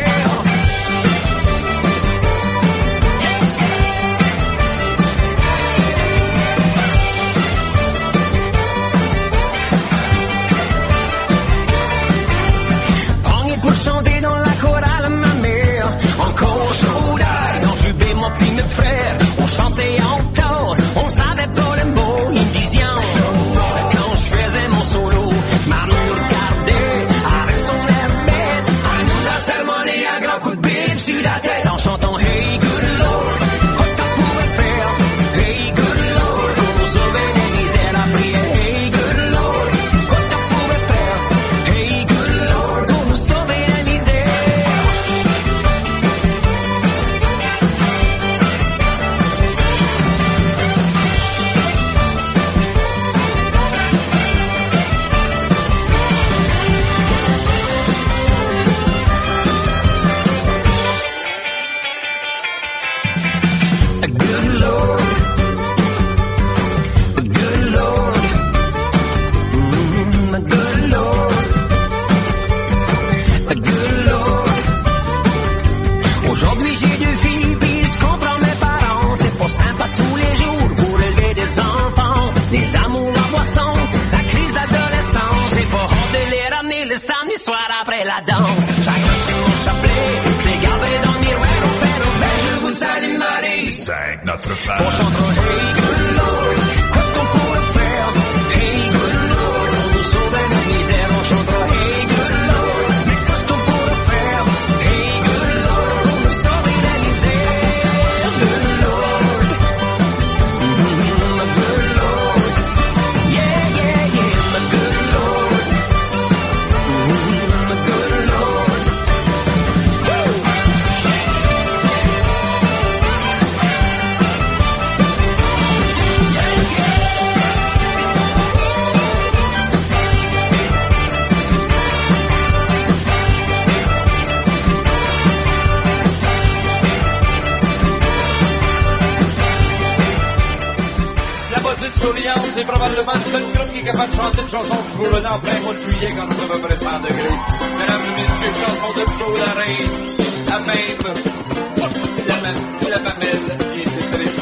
Speaker 3: Chanter dans la chorale ma mère, encore chaud d'ail dans je bémol puis mes frères, on chantait encore, on savait pas le mot, ils me disaient quand je faisais mon solo, maman nous regardait avec son air bête, elle nous a sermonné un grand coup de bip sur la tête en chantant Hey good Lord, qu'est-ce qu'on pouvait faire? Hey good Lord, pour nous sauver des misères, la prière. Hey good Lord, qu'est-ce qu'on pouvait faire? Hey good Lord, pour nous sauver la misère. la danse. J'ai accroché mon chapelet, j'ai gardé dans le miroir au fer au vert. Je vous salue Marie.
Speaker 20: C'est notre part.
Speaker 3: On chantera Hey good Lord, qu'est-ce qu'on pourrait faire? Hey good Lord, on nous sauve de la misère. On chantera Hey good Lord, mais qu'est-ce qu'on pourrait faire? Hey good Lord, on nous sauve de la misère. Good Lord, my good Lord, yeah yeah yeah, my good Lord, my good Lord.
Speaker 5: La Bottine souriante, c'est probablement le seul groupe qui est capable de chanter une chanson de jour en plein mois de juillet quand c'est à peu près 100 degrés. Mesdames et messieurs, chanson de Joe la reine, la mamelle qui était triste.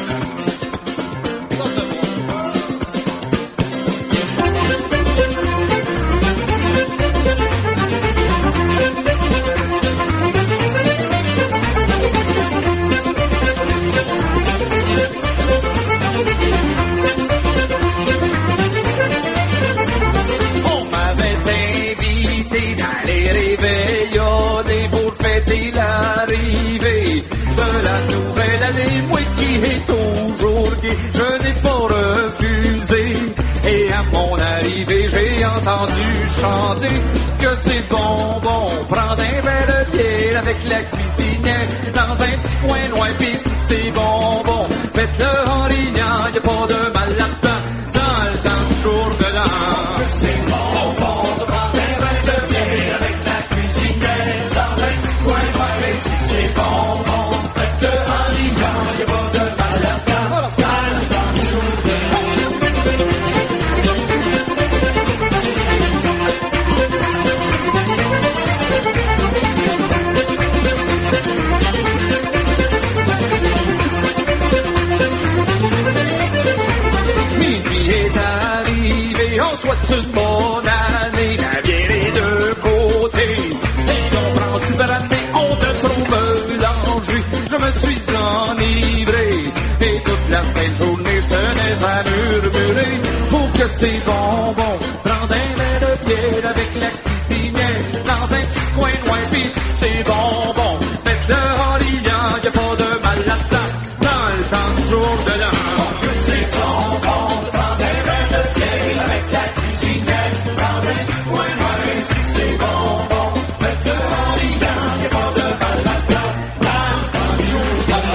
Speaker 5: On m'avait invité dans les réveillonner pour fêter l'arrivée de la nouvelle année. Moi qui est toujours gai, je n'ai pas refusé. Et à mon arrivée, j'ai entendu chanter que c'est bonbon. Prendre un verre de bière avec la cuisinière dans un petit coin loin, pis si c'est bonbon, faites-le en riant, y'a pas de mal là-dedans, dans le temps du jour de l'an. C'est bonbon de prendre un verre de bière avec la cuisinière dans un petit coin loin, pis si c'est bonbon, faites-le en riant, y'a pas de mal là-dedans, dans le temps du jour de l'an. Minuit est arrivé, on souhaite une bonne année, la bière est de côté, et on prend du brandy, on te trouve mélangé, je me suis enivré, et toute la sainte journée je tenais à murmurer, pour que c'est bonbon, prendre un verre de bière avec la cuisinière, dans un petit coin loin, pis si c'est bonbon, faites-le en riant, y'a pas de mal là-dedans, dans le temps du jour de l'an. Que c'est bonbon, prendre un verre de bière avec la cuisinière, dans un petit coin loin, si c'est bonbon, faites-le en riant, y'a pas de mal là-dedans, dans le temps du jour de l'an.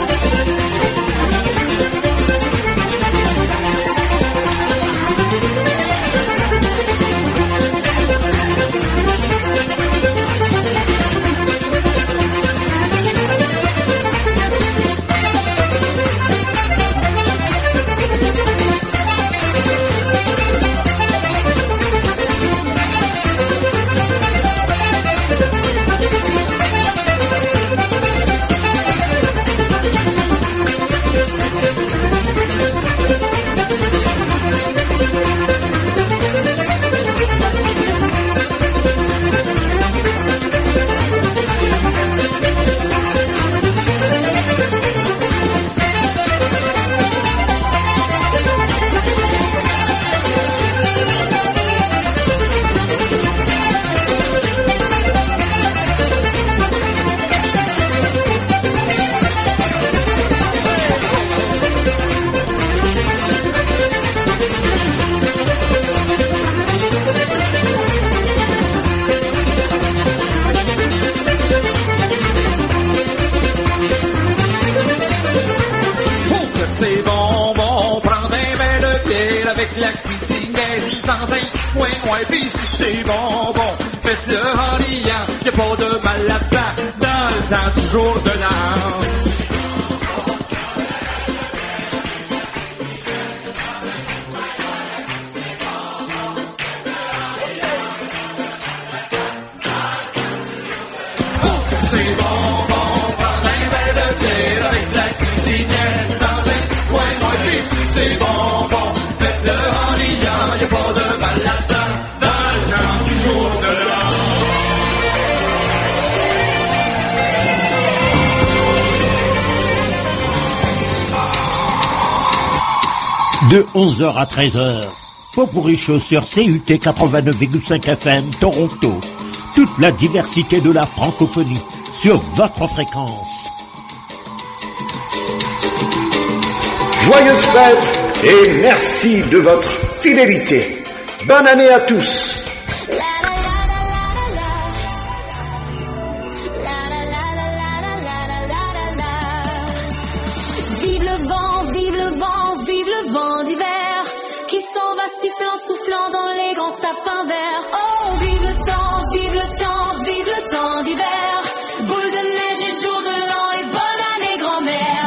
Speaker 5: C'est bonbon, prendre un verre de bière avec la cuisinière dans un petit coin loin, pis si c'est bonbon, faites-le en riant, y'a pas de mal là-dedans, dans le temps du jour de l'an. C'est bonbon, prendre un verre de bière avec la cuisinière dans un petit coin loin, pis si c'est bonbon, faites-le en riant, y'a pas de mal là-dedans, dans le temps du jour de l'an.
Speaker 9: De 11h à 13h. Popurrí Show sur CUT 89,5 FM Toronto. Toute la diversité de la francophonie sur votre fréquence. Joyeuses fêtes et merci de votre fidélité. Bonne année à tous.
Speaker 1: Vive le vent, vive le vent, vive le vent d'hiver qui s'en va sifflant, soufflant dans les grands sapins verts. Oh, vive le temps, vive le temps, vive le temps d'hiver. Boule de neige et jour de l'an et bonne année grand-mère.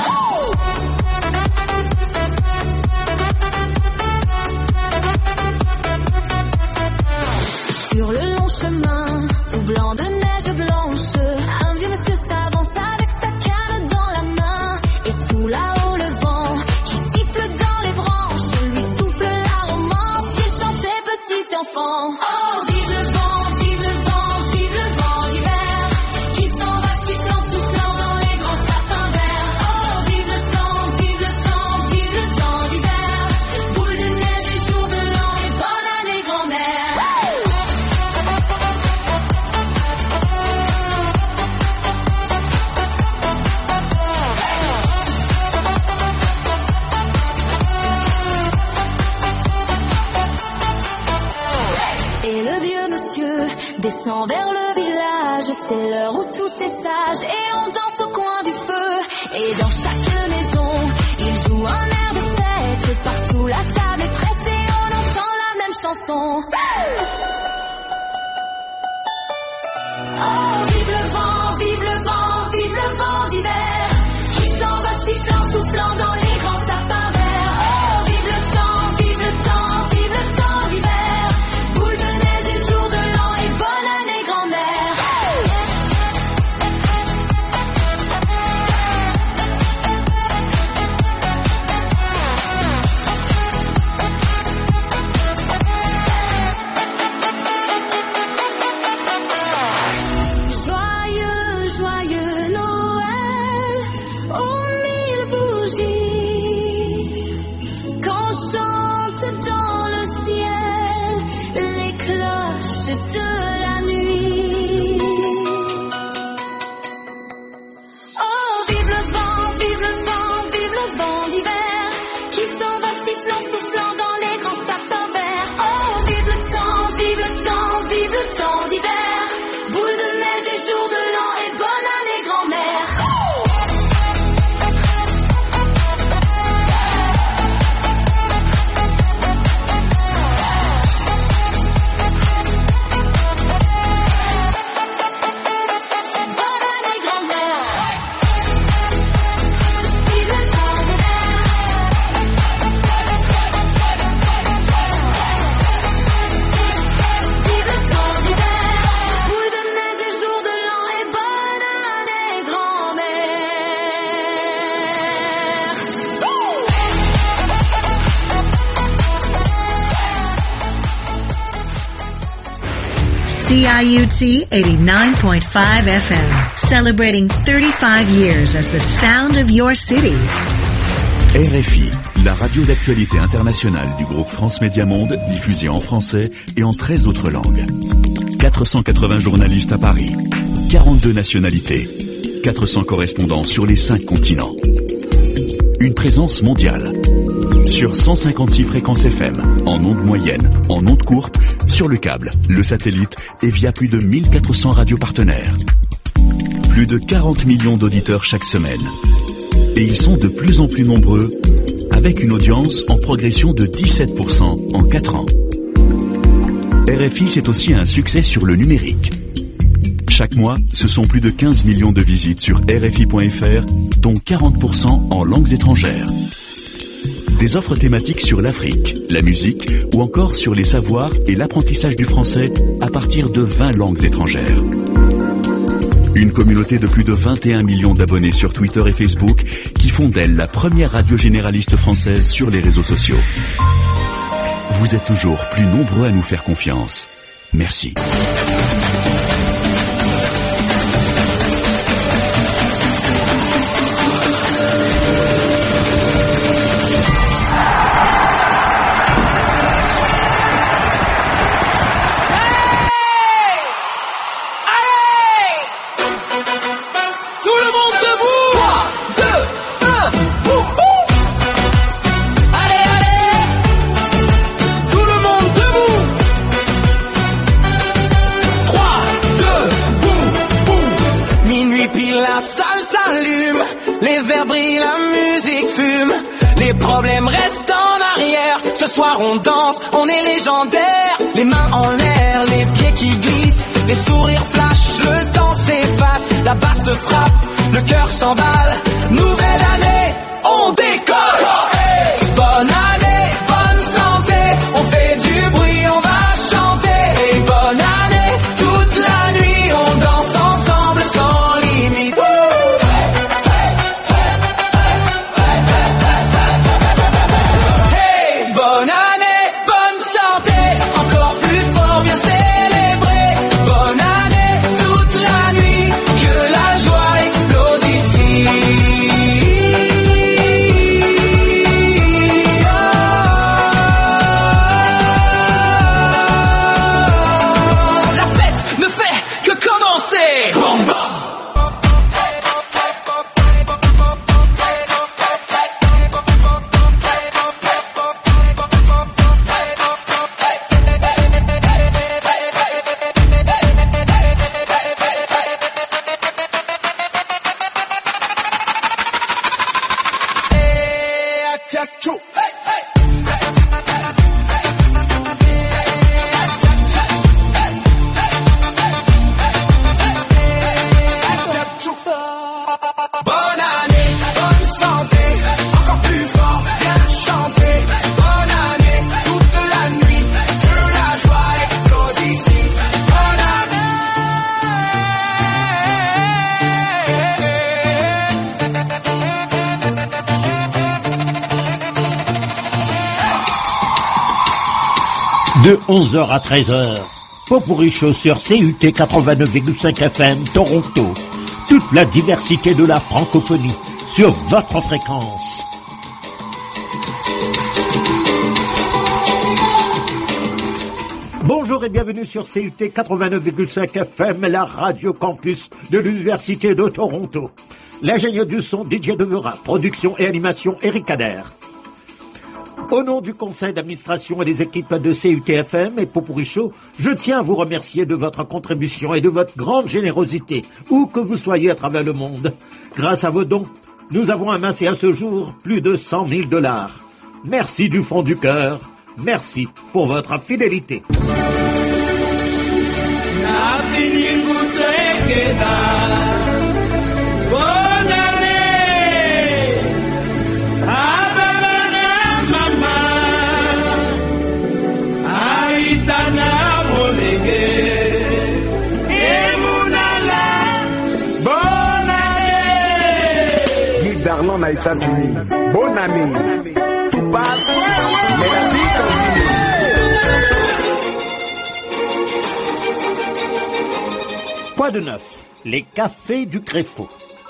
Speaker 1: Sur le long chemin, tout blanc de neige blanche, un vieux monsieur s'avance avec sa canne dans la main. Et tout là-haut le vent qui siffle dans les branches lui souffle la romance qu'il chantait petit enfant. Oh, vive le vent, vive le vent, vive le vent d'hiver qui s'en va sifflant, soufflant dans les grands sapins verts. Oh, vive le temps, vive le temps, vive le temps d'hiver. Boule de neige et jour de l'an et bonne année grand-mère. Et le vieux monsieur descend vers le village. C'est l'heure où tout est sage et on danse au coin du feu. Et dans chaque maison, il joue un air de fête. Partout la table est prête et on entend la même chanson. Oh, vive le vent, vive le vent, vive le vent d'hiver qui s'en va sifflant, soufflant dans les grands sapins verts. Oh, vive le temps, vive le temps, vive le temps d'hiver. Boule de neige et jour de l'an et bonne année grand-mère. Joyeux, joyeux Noël aux mille bougies qu'on chante dans le ciel les cloches de la nuit. Oh, vive le vent, vive le vent, vive le vent d'hiver qui s'en va sifflant, soufflant dans les grands sapins verts. Oh, vive le temps, vive le temps, vive le temps d'hiver. Boule de neige et jour de l'an et bonne année grand-mère. Bonne année grand-mère. Vive le temps d'hiver. Vive le temps d'hiver. Boule de neige et jour de l'an et bonne année grand-mère.
Speaker 6: CIUT 89.5 FM, celebrating 35 years as the sound of your city.
Speaker 7: RFI, la radio d'actualité internationale du groupe France Média Monde, diffusée en français et en 13 autres langues. 480 journalistes à Paris, 42 nationalités, 400 correspondants sur les 5 continents. Une présence mondiale. Sur 156 fréquences FM, en ondes moyennes, en ondes courtes, sur le câble, le satellite et via plus de 1400 radios partenaires. Plus de 40 millions d'auditeurs chaque semaine. Et ils sont de plus en plus nombreux, avec une audience en progression de 17% en 4 ans. RFI, c'est aussi un succès sur le numérique. Chaque mois, ce sont plus de 15 millions de visites sur RFI.fr, dont 40% en langues étrangères. Des offres thématiques sur l'Afrique, la musique ou encore sur les savoirs et l'apprentissage du français à partir de 20 langues étrangères. Une communauté de plus de 21 millions d'abonnés sur Twitter et Facebook qui font d'elle la première radio généraliste française sur les réseaux sociaux. Vous êtes toujours plus nombreux à nous faire confiance. Merci.
Speaker 3: problèmes restent en arrière. Ce soir on danse, on est légendaire. Les mains en l'air, les pieds qui glissent, les sourires flashent, le temps s'efface. La basse se frappe, le cœur s'emballe. Nouvelle année, on décolle. Hey, bonne année, bonne santé. On fait du bruit, on va chanter. Hey, bonne année, toute la nuit, on danse ensemble sans limite. Hey, bonne année, bonne santé. Encore plus fort, bien célébrer. Bonne année, toute la nuit, que la joie explose ici. La fête ne fait que commencer. Bomba. Bonne année, bonne santé, encore plus fort, viens chanter. Bonne année, toute la nuit, que la joie explose ici. Bonne
Speaker 9: De 11h à 13h, Popurrí Show sur CUT 89,5 FM Toronto. Toute la diversité de la francophonie sur votre fréquence. Bonjour et bienvenue sur CUT 89,5 FM, la radio campus de l'Université de Toronto. L'ingénieur du son DJ Devera, production et animation Eric Kader. Au nom du conseil d'administration et des équipes de CUT-FM et Popurrí Show, je tiens à vous remercier de votre contribution et de votre grande générosité, où que vous soyez à travers le monde. Grâce à vos dons, nous avons amassé à ce jour plus de 100 000 $. Merci du fond du cœur. Merci pour votre fidélité.
Speaker 2: Darlan à États-Unis. Bonne année. Tout passe, mais la vie continue.
Speaker 9: Quoi de neuf? Les cafés du Créfo.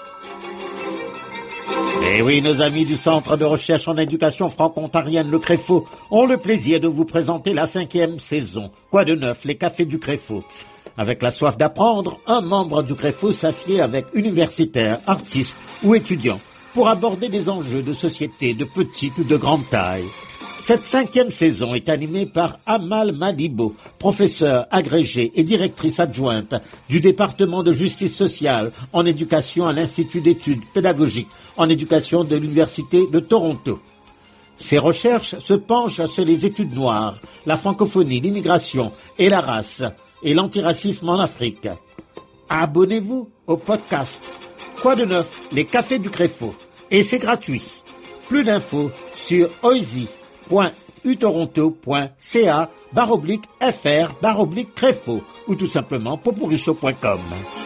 Speaker 9: Eh oui, nos amis du Centre de recherche en éducation franco-ontarienne, le Créfo, ont le plaisir de vous présenter la 5e saison. Quoi de neuf? Les cafés du Créfo. Avec la soif d'apprendre, un membre du Créfo s'assied avec universitaires, artistes ou étudiants pour aborder des enjeux de société de petite ou de grande taille. Cette 5e saison est animée par Amal Madibo, professeure agrégée et directrice adjointe du département de justice sociale en éducation à l'Institut d'études pédagogiques en éducation de l'Université de Toronto. Ses recherches se penchent sur les études noires, la francophonie, l'immigration et la race, et l'antiracisme en Afrique. Abonnez-vous au podcast Quoi de neuf? Les cafés du Créfo. Et c'est gratuit. Plus d'infos sur oisy.utoronto.ca/fr/Créfo ou tout simplement popurrishow.com.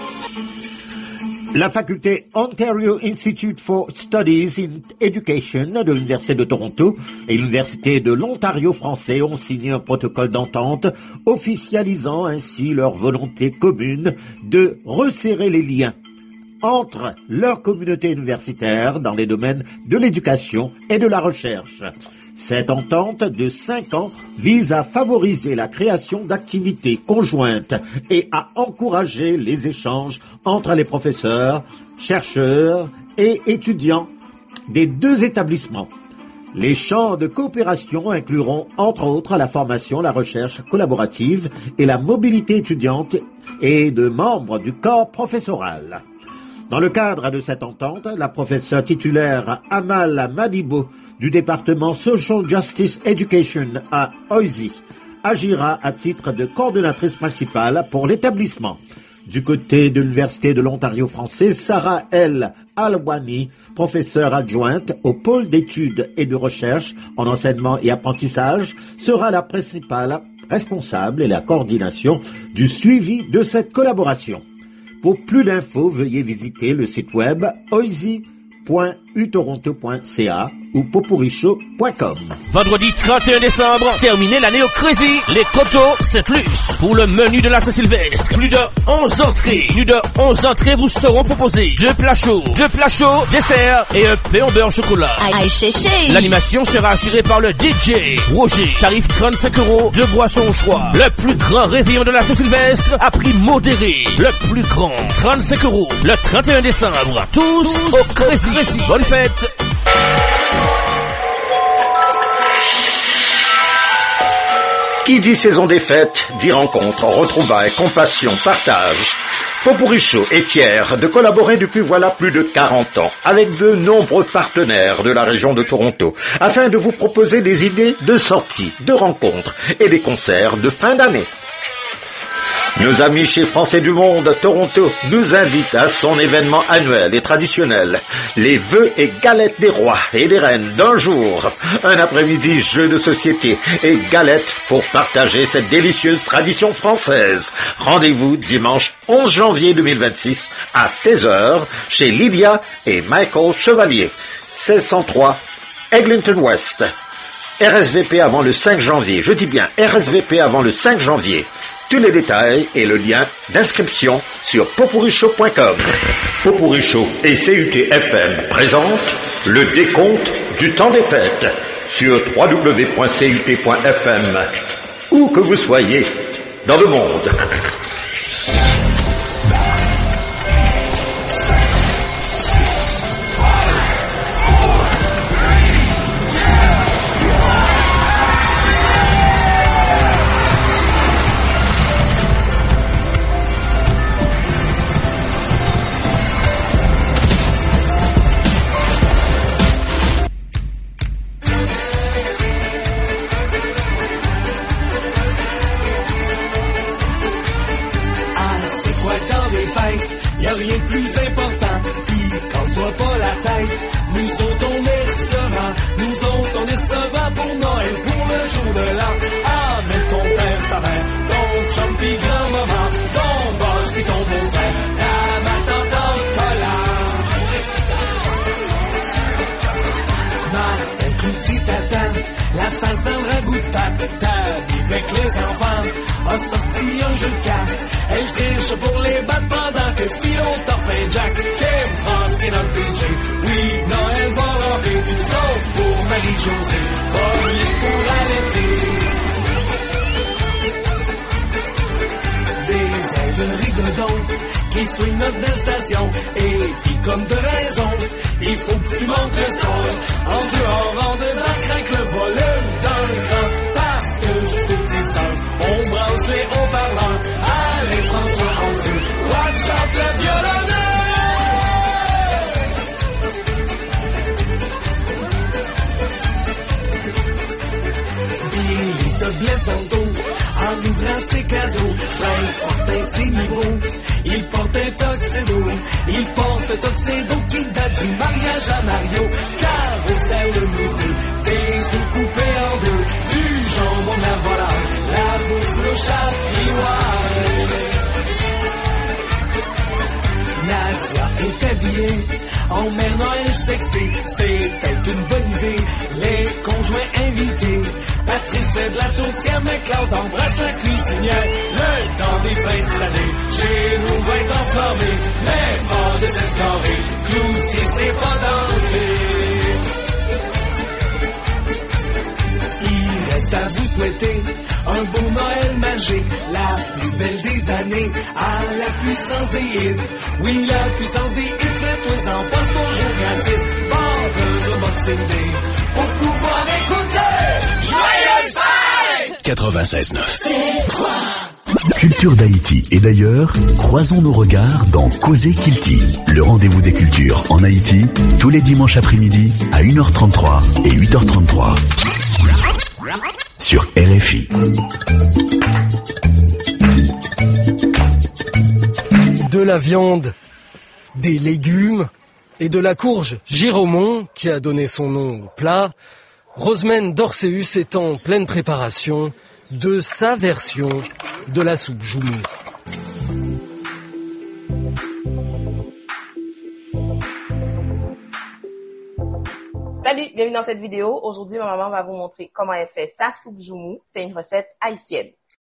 Speaker 9: La faculté Ontario Institute for Studies in Education de l'Université de Toronto et l'Université de l'Ontario français ont signé un protocole d'entente officialisant ainsi leur volonté commune de resserrer les liens entre leur communauté universitaire dans les domaines de l'éducation et de la recherche. Cette entente de 5 ans vise à favoriser la création d'activités conjointes et à encourager les échanges entre les professeurs, chercheurs et étudiants des deux établissements. Les champs de coopération incluront entre autres la formation, la recherche collaborative et la mobilité étudiante et de membres du corps professoral. Dans le cadre de cette entente, la professeure titulaire Amal Madibo du département Social Justice Education à OISI agira à titre de coordonnatrice principale pour l'établissement. Du côté de l'Université de l'Ontario français, Sarah L. Alwani, professeure adjointe au pôle d'études et de recherche en enseignement et apprentissage, sera la principale responsable et la coordination du suivi de cette collaboration. Pour plus d'infos, veuillez visiter le site web oisi.utoronto.ca ou popurichaud.com.
Speaker 13: Vendredi 31 décembre, terminez l'année au Crazy, les Coteaux Saint-Luce. Pour le menu de la Saint-Sylvestre, plus de 11 entrées. Plus de 11 entrées vous seront proposées. 2 plats chauds, dessert et un pain au beurre au chocolat.
Speaker 6: Aïe, chéché.
Speaker 13: L'animation sera assurée par le DJ Roger. Tarif 35 €, 2 boissons au choix. Le plus grand réveillon de la Saint-Sylvestre à prix modéré. Le plus grand, 35 €. Le 31 décembre, tous au Crazy. Bonne fête.
Speaker 9: Qui dit saison des fêtes, dit rencontre, retrouvailles, compassion, partage. Popurichaud est fier de collaborer depuis voilà plus de 40 ans avec de nombreux partenaires de la région de Toronto afin de vous proposer des idées de sorties, de rencontres et des concerts de fin d'année. Nos amis chez Français du Monde Toronto nous invitent à son événement annuel et traditionnel, les vœux et galettes des rois et des reines d'un jour, un après-midi jeux de société et galettes pour partager cette délicieuse tradition française. Rendez-vous dimanche 11 janvier 2026 à 16h chez Lydia et Michael Chevalier, 1603 Eglinton West. RSVP avant le 5 janvier, je dis bien RSVP avant le 5 janvier. Tous les détails et le lien d'inscription sur popurichaud.com. Popurichaud et CUT-FM présentent le décompte du temps des fêtes sur www.cut.fm. Où que vous soyez dans le monde.
Speaker 8: Y'a rien de plus important, pis casse-toi pas la tête. Nous autres on est recevants, pour Noël, pour le jour de l'an. Amène ton père, ta mère, ton chum pis grand-maman, ton boss pis ton beau-frère, ma tante en collant. Martin Cloutier t'attend, la face dans le ragoût de pâte, avec les enfants, a sorti un jeu de cartes. Elle triche pour les battre pendant que Philo t'en fait Jack. Kim France qui est notre DJ, oui, Noël va rentrer, sauf pour Marie-Josée, bonne pour allaiter. Des ailes de rigodon qui swing notre belle station, et pis comme de raison, il faut que tu montes le son. En dehors, en dedans, craque le volume d'un grand, parce que jusqu'aux petites sœurs, on brasse les haut-parleurs. Allez, François en feu, watch out le violonneur. Billy se blesse dans le dos en ouvrant ses cadeaux. Frank porte un Simibro, il porte un Tuxedo, il porte un Tuxedo qui date du mariage à Mario. Carrousel de moussu, des œufs coupés en deux, du jambon de la volante, la bouffe le chapilloire. Nadia est habillée en mère Noël sexy, c'est peut-être une bonne idée. Les conjoints invités, Patrice fait de la tourtière, mais Claude embrasse la cuisinière. Le temps des fêtes cette année, chez nous va être enflammé, mais pas de cette carrée, Cloutier sait pas danser. Il reste à vous souhaiter un beau Noël magique, la plus belle des années, à la puissance des hits. Oui, la puissance des hits, faites-toi-en, passe ton jour gratis, vendeuse au Boxing Day, pour pouvoir écouter Joyeuse Fête!
Speaker 19: 96.9.
Speaker 8: C'est quoi?
Speaker 7: Culture d'Haïti et d'ailleurs, croisons nos regards dans Causer Kilti, le rendez-vous des cultures en Haïti, tous les dimanches après-midi à 1h33 et 8h33 sur RFI.
Speaker 10: De la viande, des légumes et de la courge Giromon qui a donné son nom au plat, Rosemène Dorceus est en pleine préparation de sa version de la soupe joumou.
Speaker 11: Salut, bienvenue dans cette vidéo. Aujourd'hui, ma maman va vous montrer comment elle fait sa soupe joumou. C'est une recette haïtienne.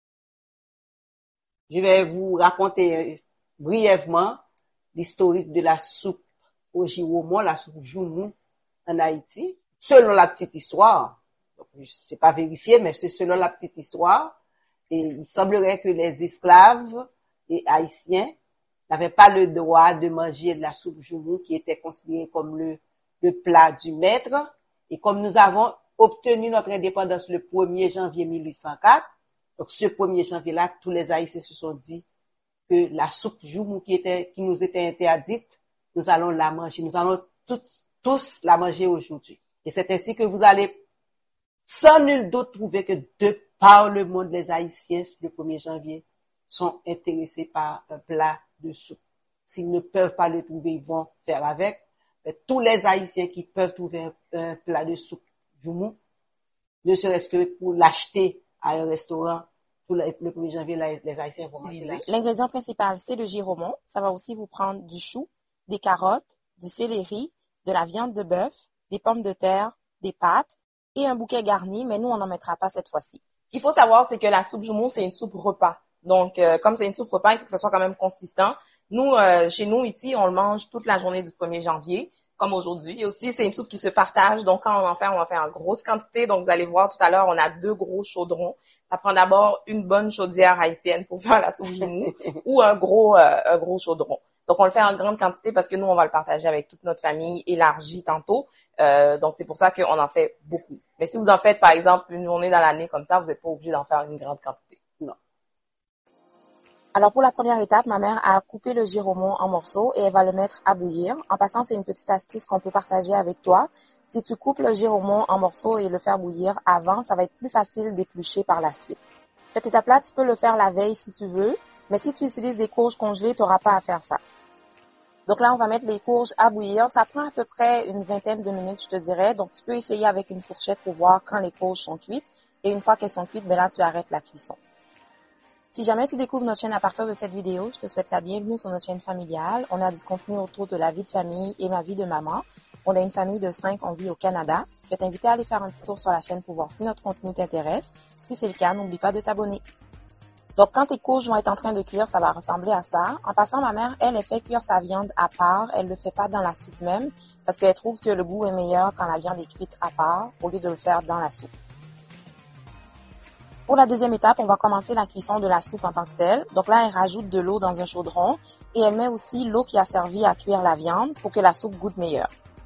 Speaker 14: Je vais vous raconter brièvement l'historique de la soupe au giromon, la soupe joumou en Haïti. Selon la petite histoire, c'est pas vérifié, mais c'est selon la petite histoire. Et il semblerait que les esclaves et haïtiens n'avaient pas le droit de manger de la soupe joumou qui était considérée comme le plat du maître. Et comme nous avons obtenu notre indépendance le 1er janvier 1804, donc ce 1er janvier-là, tous les Haïtiens se sont dit que la soupe joumou qui nous était interdite, nous allons la manger. Nous allons tous la manger aujourd'hui. Et c'est ainsi que vous allez sans nul doute trouver que de par le monde, les Haïtiens, le 1er janvier, sont intéressés par un plat de soupe. S'ils ne peuvent pas le trouver, ils vont faire avec. Mais tous les Haïtiens qui peuvent trouver un plat de soupe joumou, ne serait-ce que pour l'acheter à un restaurant, le 1er janvier, les Haïtiens vont manger la soupe.
Speaker 11: L'ingrédient principal, c'est le giromon. Ça va aussi vous prendre du chou, des carottes, du céleri, de la viande de bœuf, des pommes de terre, des pâtes et un bouquet garni, mais nous, on n'en mettra pas cette fois-ci. Ce qu'il faut savoir, c'est que la soupe joumou, c'est une soupe repas. Donc, comme c'est une soupe repas, il faut que ça soit quand même consistant. Nous, chez nous, ici, on le mange toute la journée du 1er janvier, comme aujourd'hui. Et aussi, c'est une soupe qui se partage. Donc, quand on va faire en grosse quantité. Donc, vous allez voir tout à l'heure, on a 2 gros chaudrons. Ça prend d'abord une bonne chaudière haïtienne pour faire la soupe joumou ou un gros chaudron. Donc, on le fait en grande quantité parce que nous, on va le partager avec toute notre famille élargie tantôt. Donc, c'est pour ça qu'on en fait beaucoup. Mais si vous en faites, par exemple, une journée dans l'année comme ça, vous n'êtes pas obligé d'en faire une grande quantité.
Speaker 14: Non.
Speaker 11: Alors, pour la première étape, ma mère a coupé le giromon en morceaux et elle va le mettre à bouillir. En passant, c'est une petite astuce qu'on peut partager avec toi. Si tu coupes le giromon en morceaux et le faire bouillir avant, ça va être plus facile d'éplucher par la suite. Cette étape-là, tu peux le faire la veille si tu veux, mais si tu utilises des courges congelées, tu n'auras pas à faire ça. Donc là, on va mettre les courges à bouillir. Ça prend à peu près une vingtaine de minutes, je te dirais. Donc, tu peux essayer avec une fourchette pour voir quand les courges sont cuites. Et une fois qu'elles sont cuites, ben là, tu arrêtes la cuisson. Si jamais tu découvres notre chaîne à partir de cette vidéo, je te souhaite la bienvenue sur notre chaîne familiale. On a du contenu autour de la vie de famille et ma vie de maman. On a une famille de 5, on vit au Canada. Je vais t'inviter à aller faire un petit tour sur la chaîne pour voir si notre contenu t'intéresse. Si c'est le cas, n'oublie pas de t'abonner. Donc, quand tes courges vont être en train de cuire, ça va ressembler à ça. En passant, ma mère, elle fait cuire sa viande à part. Elle le fait pas dans la soupe même parce qu'elle trouve que le goût est meilleur quand la viande est cuite à part au lieu de le faire dans la soupe. Pour la deuxième étape, on va commencer la cuisson de la soupe en tant que telle. Donc là, elle rajoute de l'eau dans un chaudron et elle met aussi l'eau qui a servi à cuire la viande pour que la soupe goûte meilleur.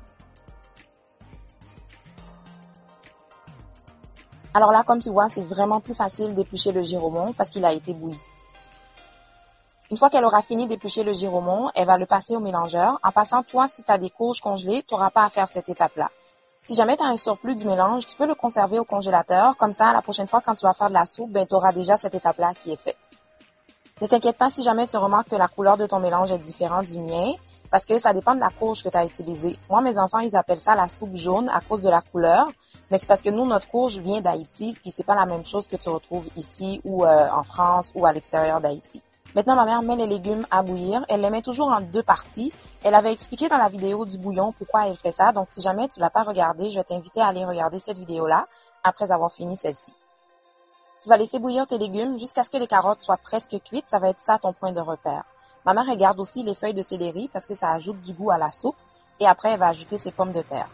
Speaker 11: Alors là, comme tu vois, c'est vraiment plus facile d'éplucher le giromon parce qu'il a été bouilli. Une fois qu'elle aura fini d'éplucher le giromon, elle va le passer au mélangeur. En passant, toi, si tu as des courges congelées, tu n'auras pas à faire cette étape-là. Si jamais tu as un surplus du mélange, tu peux le conserver au congélateur. Comme ça, la prochaine fois, quand tu vas faire de la soupe, ben, tu auras déjà cette étape-là qui est faite. Ne t'inquiète pas si jamais tu remarques que la couleur de ton mélange est différente du mien, parce que ça dépend de la courge que tu as utilisée. Moi, mes enfants, ils appellent ça la soupe jaune à cause de la couleur, mais c'est parce que nous, notre courge vient d'Haïti, puis c'est pas la même chose que tu retrouves ici ou en France ou à l'extérieur d'Haïti. Maintenant, ma mère met les légumes à bouillir. Elle les met toujours en 2 parties. Elle avait expliqué dans la vidéo du bouillon pourquoi elle fait ça. Donc, si jamais tu l'as pas regardé, je vais t'inviter à aller regarder cette vidéo-là après avoir fini celle-ci. Tu vas laisser bouillir tes légumes jusqu'à ce que les carottes soient presque cuites. Ça va être ça ton point de repère. Ma mère regarde aussi les feuilles de céleri parce que ça ajoute du goût à la soupe. Et après, elle va ajouter ses pommes de terre.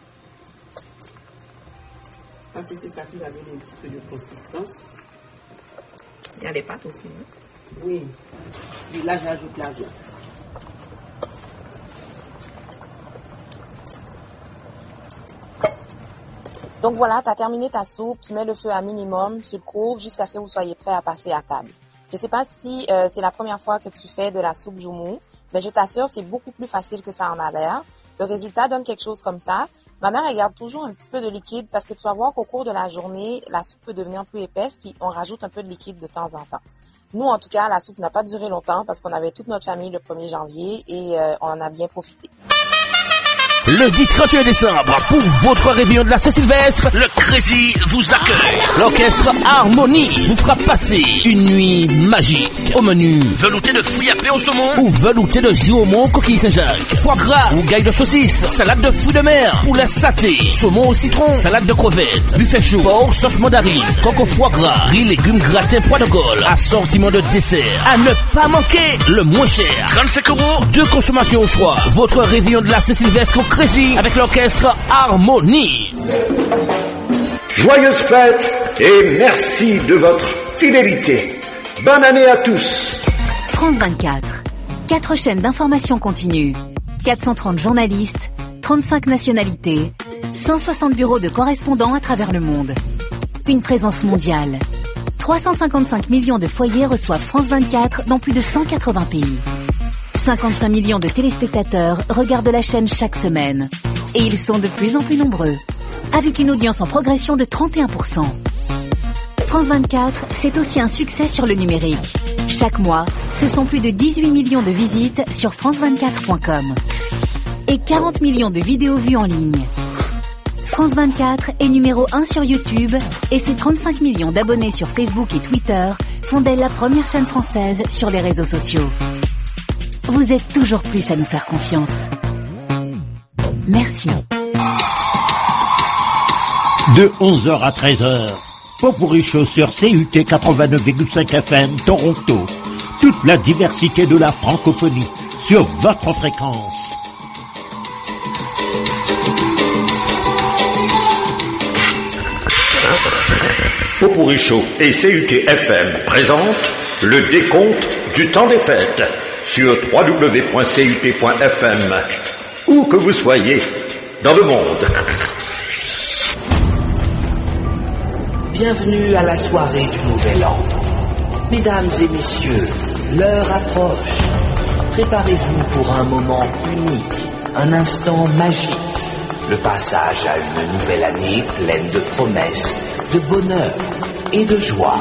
Speaker 14: Quand c'est ça qui va donner un petit peu de consistance. Il y a les pâtes aussi, hein? Oui. Et là, j'ajoute la viande.
Speaker 11: Donc voilà, tu as terminé ta soupe, tu mets le feu à minimum, tu le couvres jusqu'à ce que vous soyez prêt à passer à table. Je sais pas si c'est la première fois que tu fais de la soupe joumou, mais je t'assure, c'est beaucoup plus facile que ça en a l'air. Le résultat donne quelque chose comme ça. Ma mère, elle garde toujours un petit peu de liquide parce que tu vas voir qu'au cours de la journée, la soupe peut devenir plus épaisse, puis on rajoute un peu de liquide de temps en temps. Nous, en tout cas, la soupe n'a pas duré longtemps parce qu'on avait toute notre famille le 1er janvier et on en a bien profité.
Speaker 15: Le 31 décembre, pour votre réveillon de la Saint-Sylvestre, le Crazy vous accueille. L'orchestre Harmonie vous fera passer une nuit magique. Au menu, velouté de fruits happés au saumon ou velouté de giaumon coquille Saint-Jacques, foie gras ou gaille de saucisse, salade de fruits de mer, poulet saté, saumon au citron, salade de crevettes, buffet chaud, porc, sauce mandarine, coq au foie gras, riz, légumes gratins, pois de Gaule, assortiment de dessert. À ne pas manquer, le moins cher, 35 €, 2 consommations au choix. Votre réveillon de la Saint-Sylvestre au Crazy avec l'orchestre Harmonie.
Speaker 9: Joyeuses fêtes et merci de votre fidélité. Bonne année à tous.
Speaker 16: France 24. 4 chaînes d'information continue. 430 journalistes, 35 nationalités, 160 bureaux de correspondants à travers le monde. Une présence mondiale. 355 millions de foyers reçoivent France 24 dans plus de 180 pays. 55 millions de téléspectateurs regardent la chaîne chaque semaine. Et ils sont de plus en plus nombreux, avec une audience en progression de 31%. France 24, c'est aussi un succès sur le numérique. Chaque mois, ce sont plus de 18 millions de visites sur france24.com et 40 millions de vidéos vues en ligne. France 24 est numéro 1 sur YouTube et ses 35 millions d'abonnés sur Facebook et Twitter font d'elle la première chaîne française sur les réseaux sociaux. Vous êtes toujours plus à nous faire confiance. Merci.
Speaker 17: De 11h à 13h, Popurrí Show sur CUT 89,5 FM Toronto. Toute la diversité de la francophonie sur votre fréquence.
Speaker 9: Popurrí Show et CUT FM présentent le décompte du temps des fêtes sur www.cut.fm. Où que vous soyez dans le monde.
Speaker 24: Bienvenue à la soirée du Nouvel An. Mesdames et messieurs, l'heure approche. Préparez-vous pour un moment unique, un instant magique. Le passage à une nouvelle année pleine de promesses, de bonheur et de joie.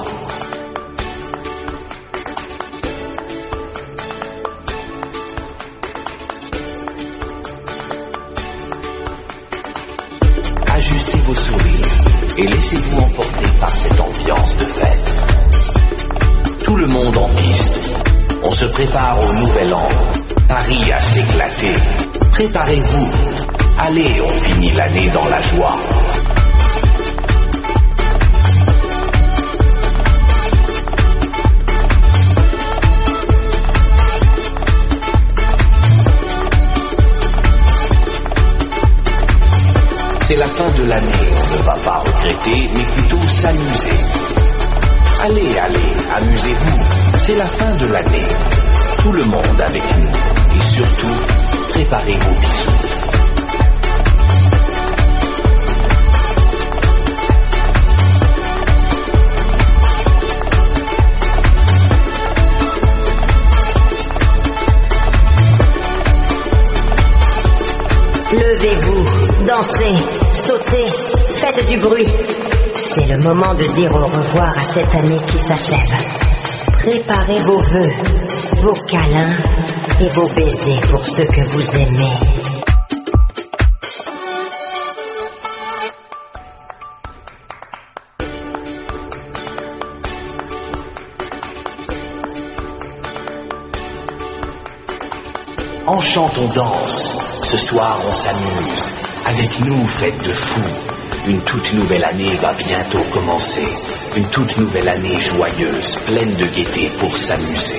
Speaker 24: Ajustez vos sourires et laissez-vous emporter par cette ambiance de fête. Tout le monde en piste. On se prépare au Nouvel An. Paris à s'éclater. Préparez-vous. Allez, on finit l'année dans la joie. C'est la fin de l'année, on ne va pas regretter, mais plutôt s'amuser. Allez, amusez-vous, c'est la fin de l'année. Tout le monde avec nous, et surtout, préparez vos bisous.
Speaker 25: Levez-vous, dansez, sautez, faites du bruit. C'est le moment de dire au revoir à cette année qui s'achève. Préparez vos vœux, vos câlins et vos baisers pour ceux que vous aimez.
Speaker 24: On chante, on danse. Ce soir, on s'amuse. Avec nous, fête de fou. Une toute nouvelle année va bientôt commencer. Une toute nouvelle année joyeuse, pleine de gaieté pour s'amuser.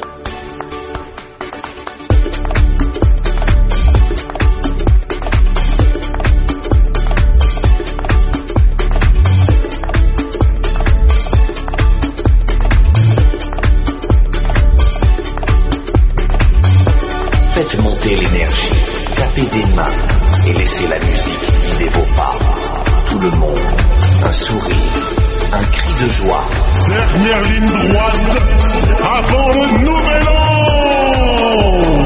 Speaker 24: Faites monter l'énergie. Tapez des mains et laissez la musique guider vos pas. Tout le monde, un sourire, un cri de joie.
Speaker 20: Dernière ligne droite avant le nouvel an.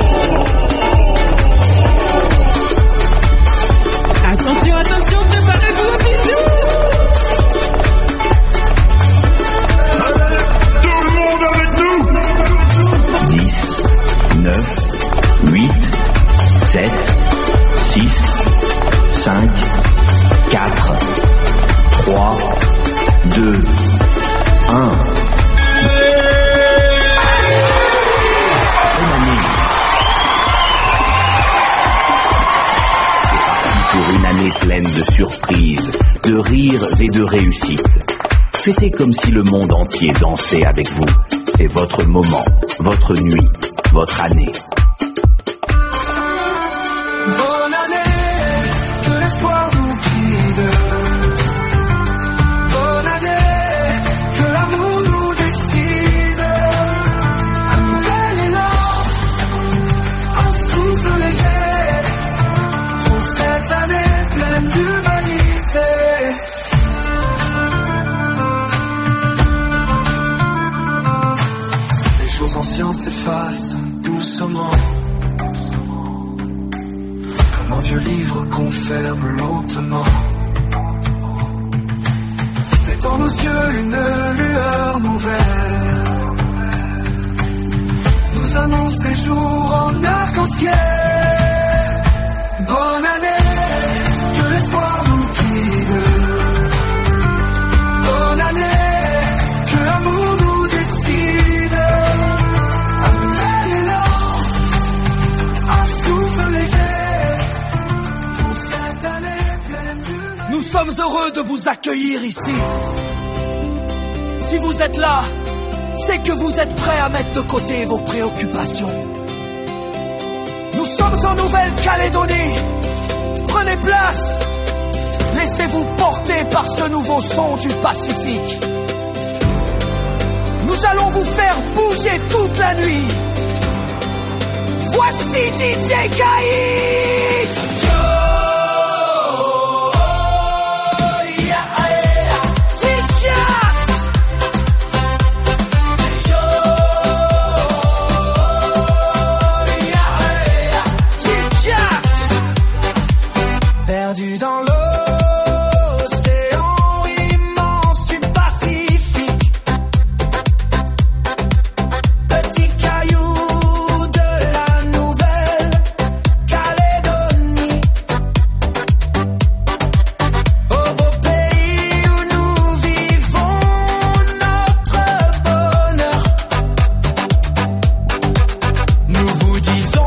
Speaker 4: Attention, attention, préparez-vous un bisou.
Speaker 20: Tout le monde avec nous.
Speaker 12: 10, 9, 8, 7, 6, 5, 4, 3, 2, 1. Pour une année pleine de surprises, de rires et de réussites. Fêtez comme si le monde entier dansait avec vous. C'est votre moment, votre nuit, votre année.
Speaker 8: Bonne année, que l'espoir nous guide. Bonne année, que l'amour nous décide. Un nouvel élan, un souffle léger. Pour cette année pleine d'humanité. Les jours anciens s'effacent doucement. Un vieux livre qu'on ferme lentement. Et dans nos yeux une lueur nouvelle nous annonce des jours en arc-en-ciel. Bonne année, que l'espoir nous guide. Bonne année, que l'amour nous décide. Un nouvel élan, un souffle léger.
Speaker 18: Nous sommes heureux de vous accueillir ici. Si vous êtes là, c'est que vous êtes prêts à mettre de côté vos préoccupations. Nous sommes en Nouvelle-Calédonie. Prenez place. Laissez-vous porter par ce nouveau son du Pacifique. Nous allons vous faire bouger toute la nuit. Voici DJ Gaït.
Speaker 8: Perdu dans l'océan immense du Pacifique. Petit caillou de la Nouvelle-Calédonie. Au beau pays où nous vivons notre bonheur. Nous vous disons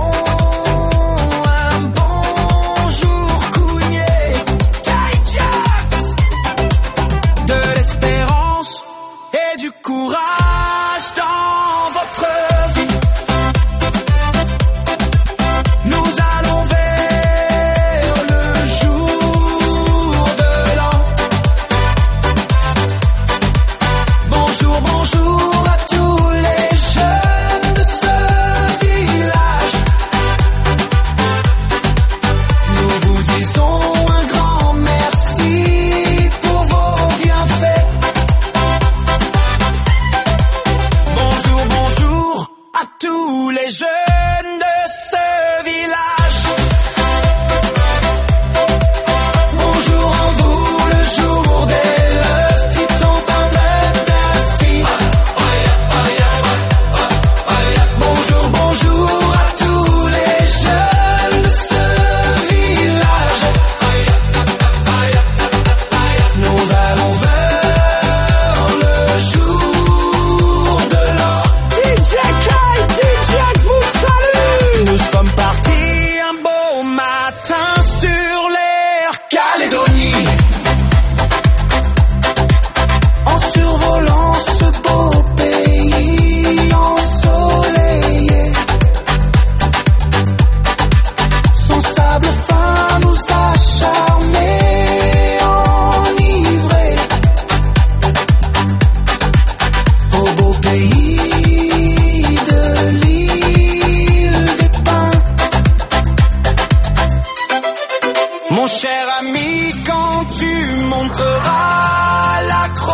Speaker 8: Mon cher ami, quand tu monteras la croix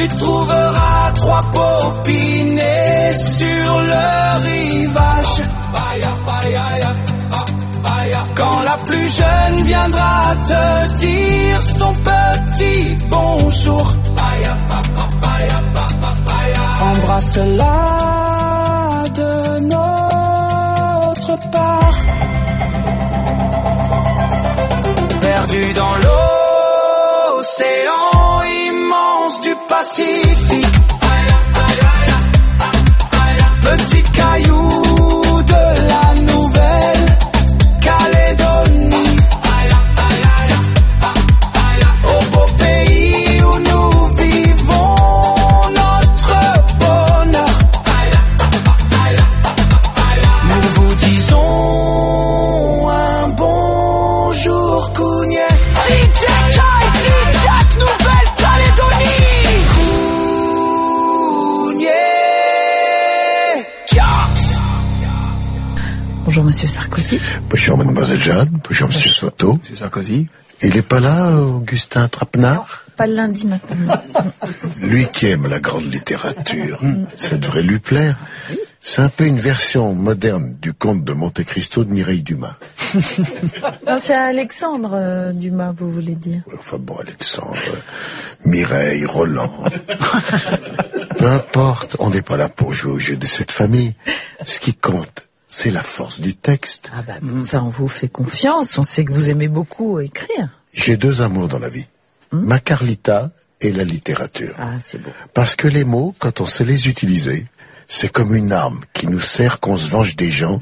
Speaker 3: tu trouveras 3 popinés sur le rivage. Quand la plus jeune viendra te dire son petit bonjour, embrasse-la de notre part. Perdu dans l'océan immense du Pacifique, petit caillou de la Nouvelle-Calédonie, au beau pays où nous vivons notre bonheur, nous vous disons un bonjour Cougnet. DJ Kai, DJ Nouvelle-Calédonie, Cougnet, Jax.
Speaker 1: Bonjour Monsieur Sarkozy.
Speaker 5: Bonjour Mademoiselle Jeanne, bonjour Monsieur Soto.
Speaker 21: Monsieur Sarkozy.
Speaker 5: Il est pas là, Augustin Trapenard?
Speaker 1: Pas le lundi matin.
Speaker 5: Lui qui aime la grande littérature, ça devrait lui plaire. C'est un peu une version moderne du conte de Monte Cristo de Mireille Dumas.
Speaker 1: Non, c'est Alexandre Dumas, vous voulez dire.
Speaker 5: Enfin bon, Alexandre, Mireille, Roland. Peu importe, on n'est pas là pour jouer au jeu de cette famille. Ce qui compte, c'est la force du texte.
Speaker 1: Ah bah ça, on vous fait confiance, on sait que vous aimez beaucoup écrire.
Speaker 5: J'ai 2 amours dans la vie. Ma Carlita et la littérature.
Speaker 1: Ah, c'est beau.
Speaker 5: Parce que les mots, quand on sait les utiliser, c'est comme une arme qui nous sert qu'on se venge des gens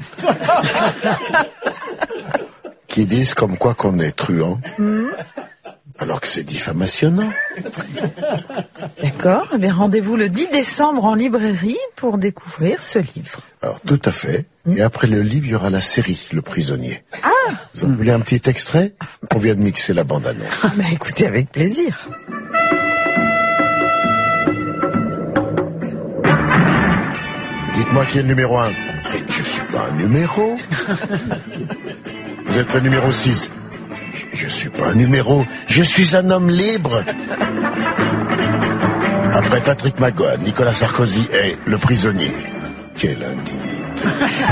Speaker 5: qui disent comme quoi qu'on est truand, alors que c'est diffamationnant.
Speaker 1: D'accord, eh bien rendez-vous le 10 décembre en librairie pour découvrir ce livre.
Speaker 5: Alors tout à fait. Et après le livre, il y aura la série Le Prisonnier.
Speaker 1: Ah,
Speaker 5: vous en voulez un petit extrait? On vient de mixer la bande-annonce.
Speaker 1: Ah bah écoutez, avec plaisir.
Speaker 5: Dites-moi qui est le numéro 1. Mais je suis pas un numéro. Vous êtes le numéro 6. Je suis pas un numéro. Je suis un homme libre. Après Patrick Magowan, Nicolas Sarkozy et Le Prisonnier. Quelle indignité.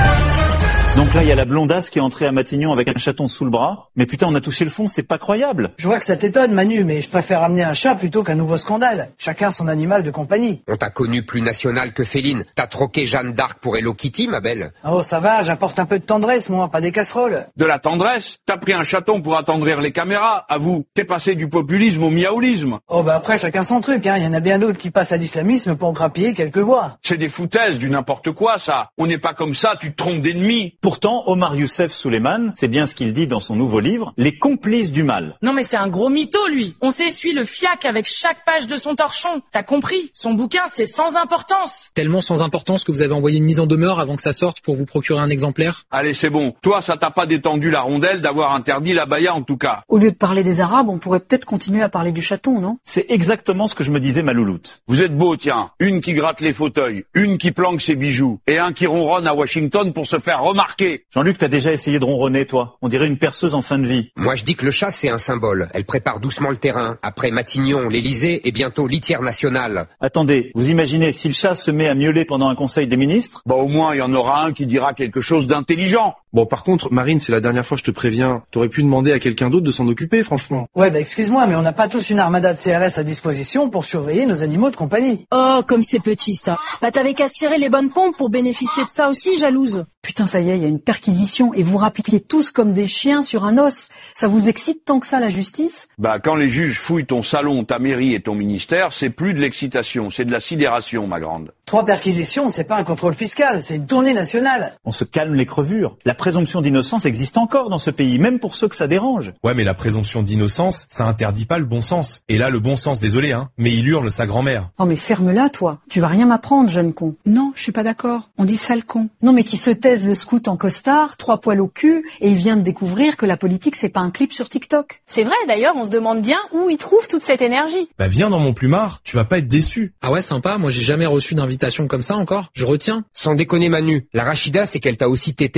Speaker 22: Donc là, il y a la blondasse qui est entrée à Matignon avec un chaton sous le bras. Mais putain, on a touché le fond, c'est pas croyable.
Speaker 23: Je vois que ça t'étonne, Manu, mais je préfère amener un chat plutôt qu'un nouveau scandale. Chacun son animal de compagnie.
Speaker 26: On t'a connu plus national que féline. T'as troqué Jeanne d'Arc pour Hello Kitty, ma belle.
Speaker 23: Oh, ça va, j'apporte un peu de tendresse, moi, pas des casseroles.
Speaker 27: De la tendresse? T'as pris un chaton pour attendrir les caméras, avoue. T'es passé du populisme au miaoulisme.
Speaker 23: Oh, bah après, chacun son truc, hein. Il y en a bien d'autres qui passent à l'islamisme pour grappiller quelques voix.
Speaker 27: C'est des foutaises, du n'importe quoi, ça. On n'est pas comme ça, tu te trompes d'ennemi.
Speaker 22: Pourtant, Omar Youssef Souleiman, c'est bien ce qu'il dit dans son nouveau livre, Les complices du mal.
Speaker 28: Non mais c'est un gros mytho, lui. On s'essuie le fiac avec chaque page de son torchon. T'as compris? Son bouquin, c'est sans importance.
Speaker 29: Tellement sans importance que vous avez envoyé une mise en demeure avant que ça sorte pour vous procurer un exemplaire.
Speaker 27: Allez, c'est bon. Toi, ça t'a pas détendu la rondelle d'avoir interdit la baya en tout cas.
Speaker 30: Au lieu de parler des Arabes, on pourrait peut-être continuer à parler du chaton, non?
Speaker 22: C'est exactement ce que je me disais, ma louloute.
Speaker 27: Vous êtes beau, tiens. Une qui gratte les fauteuils, une qui planque ses bijoux, et un qui ronronne à Washington pour se faire remarquer.
Speaker 22: Jean-Luc, t'as déjà essayé de ronronner, toi? On dirait une perceuse en fin de vie.
Speaker 26: Moi, je dis que le chat, c'est un symbole. Elle prépare doucement le terrain. Après Matignon, l'Élysée et bientôt litière nationale.
Speaker 22: Attendez, vous imaginez, si le chat se met à miauler pendant un conseil des ministres?
Speaker 27: Bah, au moins, il y en aura un qui dira quelque chose d'intelligent.
Speaker 21: Bon, par contre, Marine, c'est la dernière fois, je te préviens. T'aurais pu demander à quelqu'un d'autre de s'en occuper, franchement.
Speaker 23: Ouais, bah excuse-moi, mais on n'a pas tous une armada de CRS à disposition pour surveiller nos animaux de compagnie.
Speaker 28: Oh, comme c'est petit, ça. Bah t'avais qu'à tirer les bonnes pompes pour bénéficier de ça aussi, jalouse.
Speaker 30: Putain, ça y est, il y a une perquisition et vous rappliquez tous comme des chiens sur un os. Ça vous excite tant que ça, la justice?
Speaker 27: Bah, quand les juges fouillent ton salon, ta mairie et ton ministère, c'est plus de l'excitation, c'est de la sidération, ma grande.
Speaker 23: 3 perquisitions, c'est pas un contrôle fiscal, c'est une tournée nationale.
Speaker 22: On se calme les crevures. La présomption d'innocence existe encore dans ce pays, même pour ceux que ça dérange.
Speaker 21: Ouais, mais la présomption d'innocence, ça interdit pas le bon sens. Et là, le bon sens, désolé, hein, mais il hurle sa grand-mère.
Speaker 30: Oh mais ferme-la, toi. Tu vas rien m'apprendre, jeune con.
Speaker 31: Non, je suis pas d'accord. On dit sale con.
Speaker 30: Non mais qui se taise le scout en costard, 3 poils au cul, et il vient de découvrir que la politique c'est pas un clip sur TikTok.
Speaker 28: C'est vrai, d'ailleurs, on se demande bien où il trouve toute cette énergie.
Speaker 21: Bah viens dans mon plumard, tu vas pas être déçu.
Speaker 29: Ah ouais, sympa, moi j'ai jamais reçu d'invitation comme ça encore. Je retiens.
Speaker 26: Sans déconner, Manu. La Rachida, c'est qu'elle t'a aussi tété le flageolet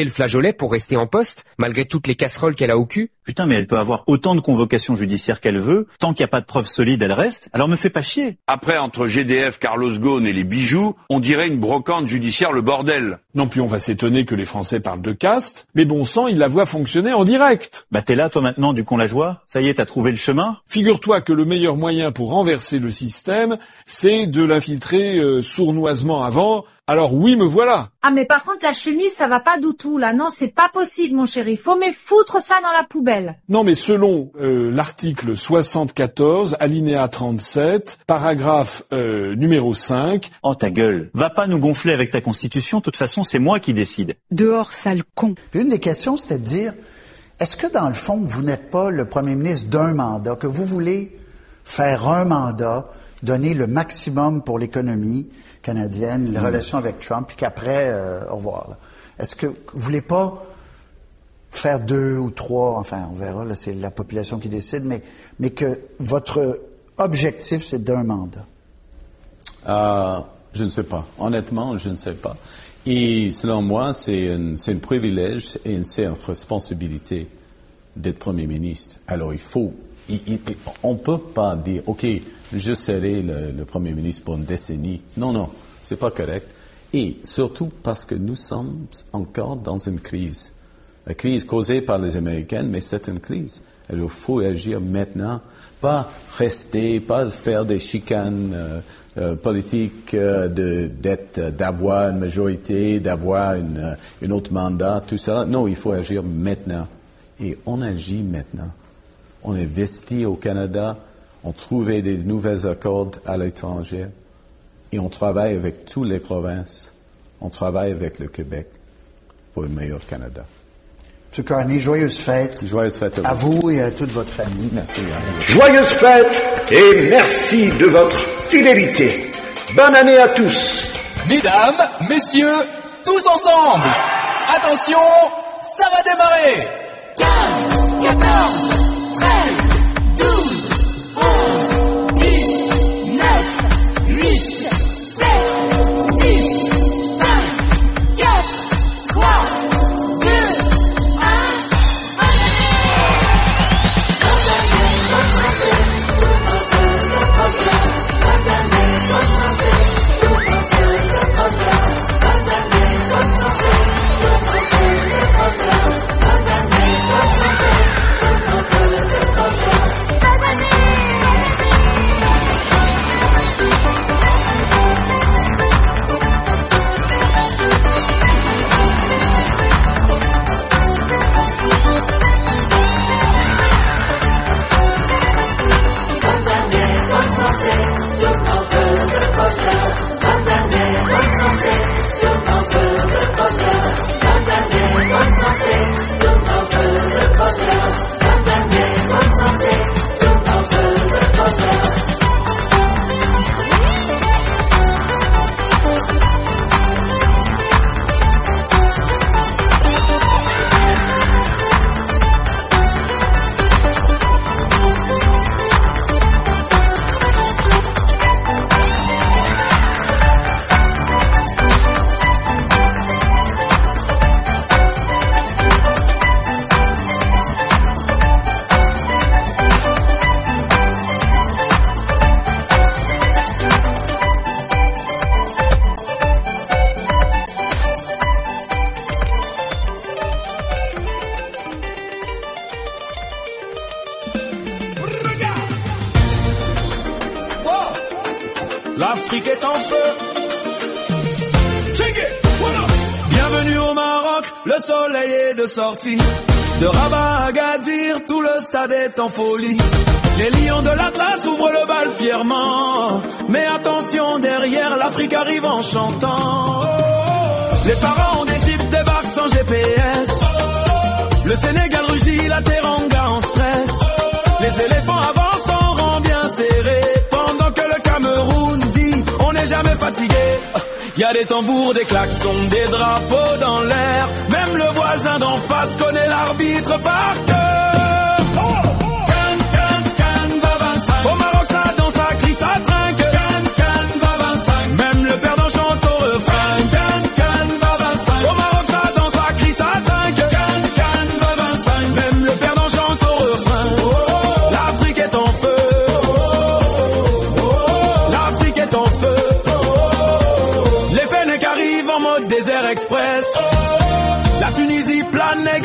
Speaker 26: fait pour rester en poste, malgré toutes les casseroles qu'elle a au cul?
Speaker 22: Putain, mais elle peut avoir autant de convocations judiciaires qu'elle veut. Tant qu'il n'y a pas de preuves solides, elle reste. Alors me fais pas chier.
Speaker 27: Après, entre GDF, Carlos Ghosn et les bijoux, on dirait une brocante judiciaire, le bordel.
Speaker 2: Non plus on va s'étonner que les Français parlent de caste, mais bon sang, ils la voient fonctionner en direct.
Speaker 22: Bah t'es là toi maintenant, du con la joie. Ça y est, t'as trouvé le chemin.
Speaker 2: Figure-toi que le meilleur moyen pour renverser le système, c'est de l'infiltrer sournoisement avant. Alors oui, me voilà.
Speaker 6: Ah mais par contre la chemise ça va pas du tout là, non c'est pas possible mon chéri, faut me foutre ça dans la poubelle.
Speaker 2: Non mais selon l'article 74, alinéa 37, paragraphe numéro 5...
Speaker 22: Oh ta gueule, va pas nous gonfler avec ta constitution, de toute façon c'est moi qui décide.
Speaker 31: Dehors, sale con.
Speaker 7: Puis une des questions c'était de dire, est-ce que dans le fond vous n'êtes pas le premier ministre d'un mandat, que vous voulez faire un mandat, donner le maximum pour l'économie canadienne, les relations avec Trump, puis qu'après, au revoir. Là. Est-ce que vous voulez pas faire 2 ou 3, enfin, on verra, là, c'est la population qui décide, mais que votre objectif, c'est d'un mandat?
Speaker 10: Je ne sais pas. Honnêtement, je ne sais pas. Et selon moi, c'est un privilège et une responsabilité d'être Premier ministre. Alors, on ne peut pas dire, OK, je serai le Premier ministre pour une décennie. Non, c'est pas correct. Et surtout parce que nous sommes encore dans une crise. La crise causée par les Américains, mais c'est une crise. Alors, il faut agir maintenant, pas rester, pas faire des chicanes politiques, d'avoir une majorité, d'avoir un autre mandat, tout ça. Non, il faut agir maintenant. Et on agit maintenant. On investit au Canada, on trouvait des nouveaux accords à l'étranger et on travaille avec toutes les provinces. On travaille avec le Québec pour un meilleur Canada.
Speaker 7: M. Carney, joyeuses fêtes.
Speaker 10: Joyeuses fêtes
Speaker 7: à vous et à toute votre famille.
Speaker 10: Merci.
Speaker 9: Joyeuses fêtes et merci de votre fidélité. Bonne année à tous.
Speaker 11: Mesdames, messieurs, tous ensemble. Attention, ça va démarrer. 15, 14, 13, 12, 11, 10, 9, 8, 7, 6, 5, 4, 3, 2,
Speaker 8: l'Afrique est en feu. Bienvenue au Maroc, le soleil est de sortie. De Rabat à Agadir, tout le stade est en folie. Les lions de l'Atlas ouvrent le bal fièrement. Mais attention, derrière, l'Afrique arrive en chantant. Les pharaons d'Égypte débarquent sans GPS. Le Sénégal rugit, la Teranga en stress. Les éléphants avancent en rang bien serré. Pendant que le Cameroun dit, on n'est jamais fatigué. Y a des tambours, des klaxons, des drapeaux dans l'air. Même le voisin d'en face connaît l'arbitre par cœur. Can, can, can, va 25. Au Maroc ça danse, ça crie, ça trinque. Can, can, va 25. Même le perdant chante au refrain. Can, can, va 25. Au Maroc ça danse, ça crie, ça trinque.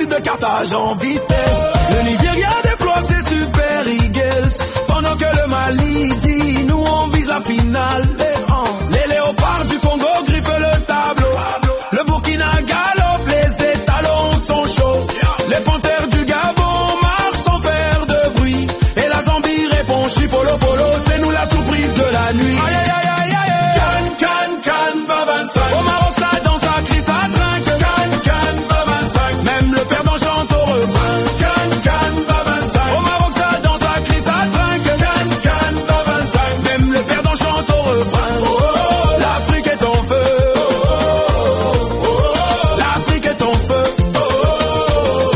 Speaker 18: ville de Carthage en vitesse. Le Nigeria déploie ses Super Eagles, pendant que le Mali dit nous on vise la finale. Les léopards du Congo griffent le tableau, le Burkina galope, les étalons sont chauds, les panthères du Gabon marchent sans faire de bruit, et la Zambie répond chipolo polo, c'est nous la surprise de la nuit. Aïe aïe aïe aïe aïe, Can, va 25. Au Maroc ça danse, ça crie, ça trinque. Can, va 25. Même le perdant chante au refrain. Can, va 25. Au Maroc ça danse, ça crie, ça trinque. Can, va 25. Même le perdant chante au refrain. Oh, oh, l'Afrique est en feu. Oh, oh, oh, l'Afrique est en feu. Oh, oh,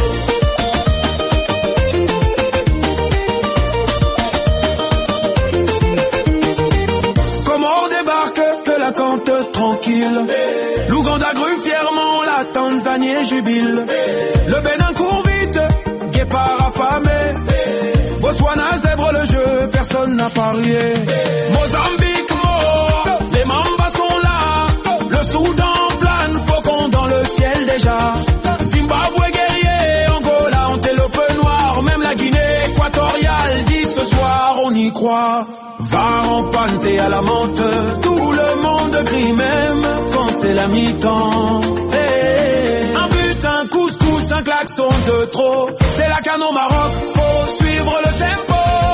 Speaker 18: oh. Comment on débarque que la cante tranquille. L'Ouganda grue fièrement, la Tanzanie jubile. Le Bénin court vite, guépard affamé. Botswana zèbre le jeu, personne n'a parié. Mozambique mort, les Mambas sont là. Le Soudan plane, faucon dans le ciel déjà. Zimbabwe guerrier, Angola, antélope noire. Même la Guinée équatoriale dit ce soir on y croit. Va en panne, t'es à la menthe, tout le monde crie même quand c'est la mi-temps. Hey, un but, un couscous, un klaxon de trop, c'est la canne au Maroc, faut suivre le tempo.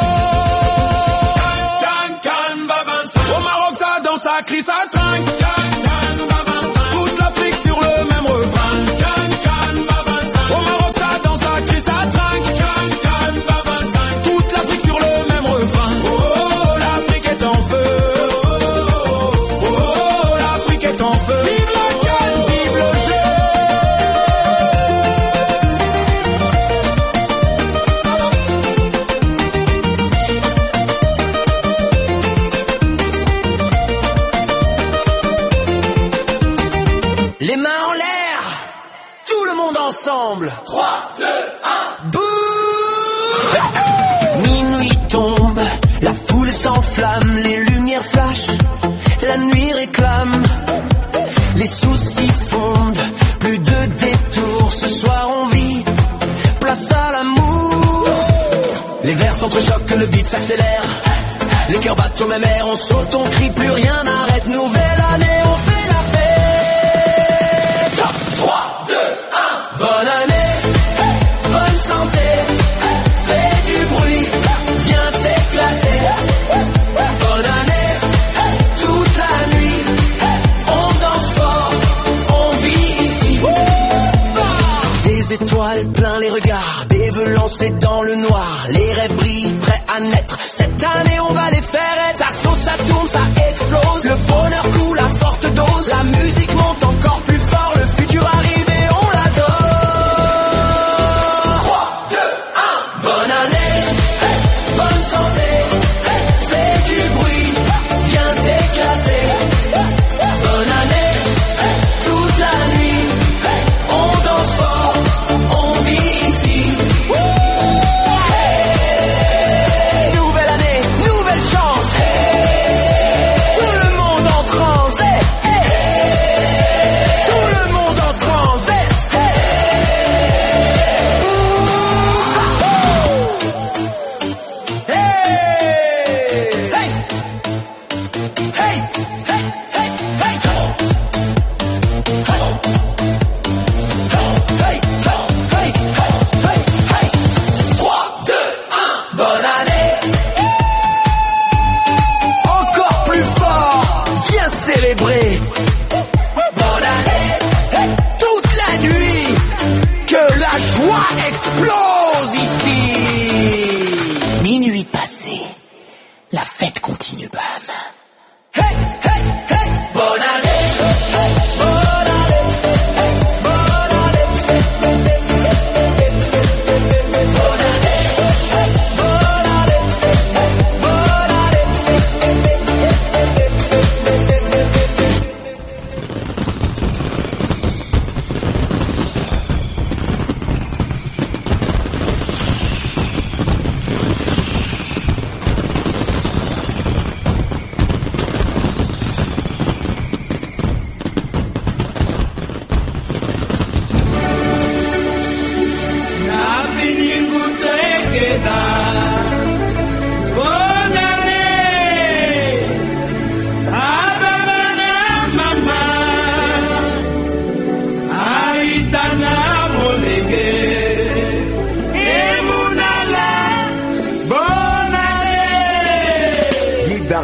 Speaker 18: Can, va 25. Au Maroc ça danse, ça crie, ça trinque. Can, va 25. Toute l'Afrique sur le même refrain. Can, va 25. Au Maroc ça danse, ça crie, ça trinque. Can, va 25. Toute l'Afrique sur le même refrain. Oh, oh, l'Afrique est en feu. Oh, oh, oh, l'Afrique est en feu. Vive la canne, vive le jeu. Les mains en l'air, tout le monde ensemble. 3, 2, 1, boum. Minuit tombe, la foule s'enflamme, les lumières flashent, la nuit réclame. Les soucis fondent, plus de détours, ce soir on vit, place à l'amour. Les vers s'entrechoquent, le beat s'accélère, les cœurs battent au même air, on saute, on crie, plus rien n'arrête, nouvelle année, on fait la fête. 3, 2, 1, bonne année, bonne santé, fais du bruit, viens t'éclater. Bonne année, toute la nuit, on danse fort, on vit ici. Des étoiles plein les regards, des vœux lancés dans le noir, les rêves brillent, prêts à naître. Cette année on va les faire être, ça saute, ça tourne, ça explose, le bonheur coule à forte dose, la musique monte encore plus fort, le futur arrive et on l'adore. 3, 2, 1, bonne année, bonne santé, fais du bruit, viens t'éclater. Bonne année, toute la nuit, on danse fort, on vit ici. Hey, nouvelle année, nouvelle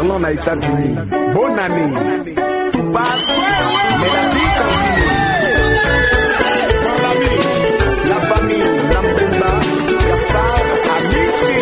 Speaker 4: parlant aux États-Unis. Bonne année. Tout passe, mais la vie continue. Mon ami, la famille, Nambemba, Gaspard, Amici.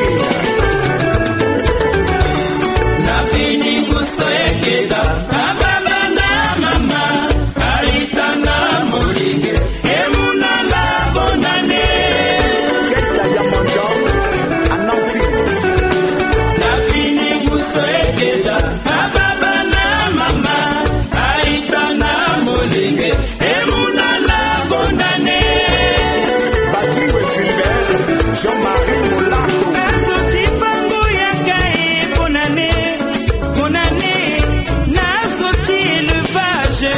Speaker 8: Nafini nguso ekeda, ababa na mama, aitana molinge, emuna la bonane.
Speaker 4: Keta ya Monjon, Anansi.
Speaker 8: Nafini nguso ekeda, ababa na mama, aitana molinge, emuna la bonane.
Speaker 4: Bakiwe Philbert, Jean-Marie Moulaco.
Speaker 8: Nasoti pango ya kai bonane, bonane, nasoti élevage.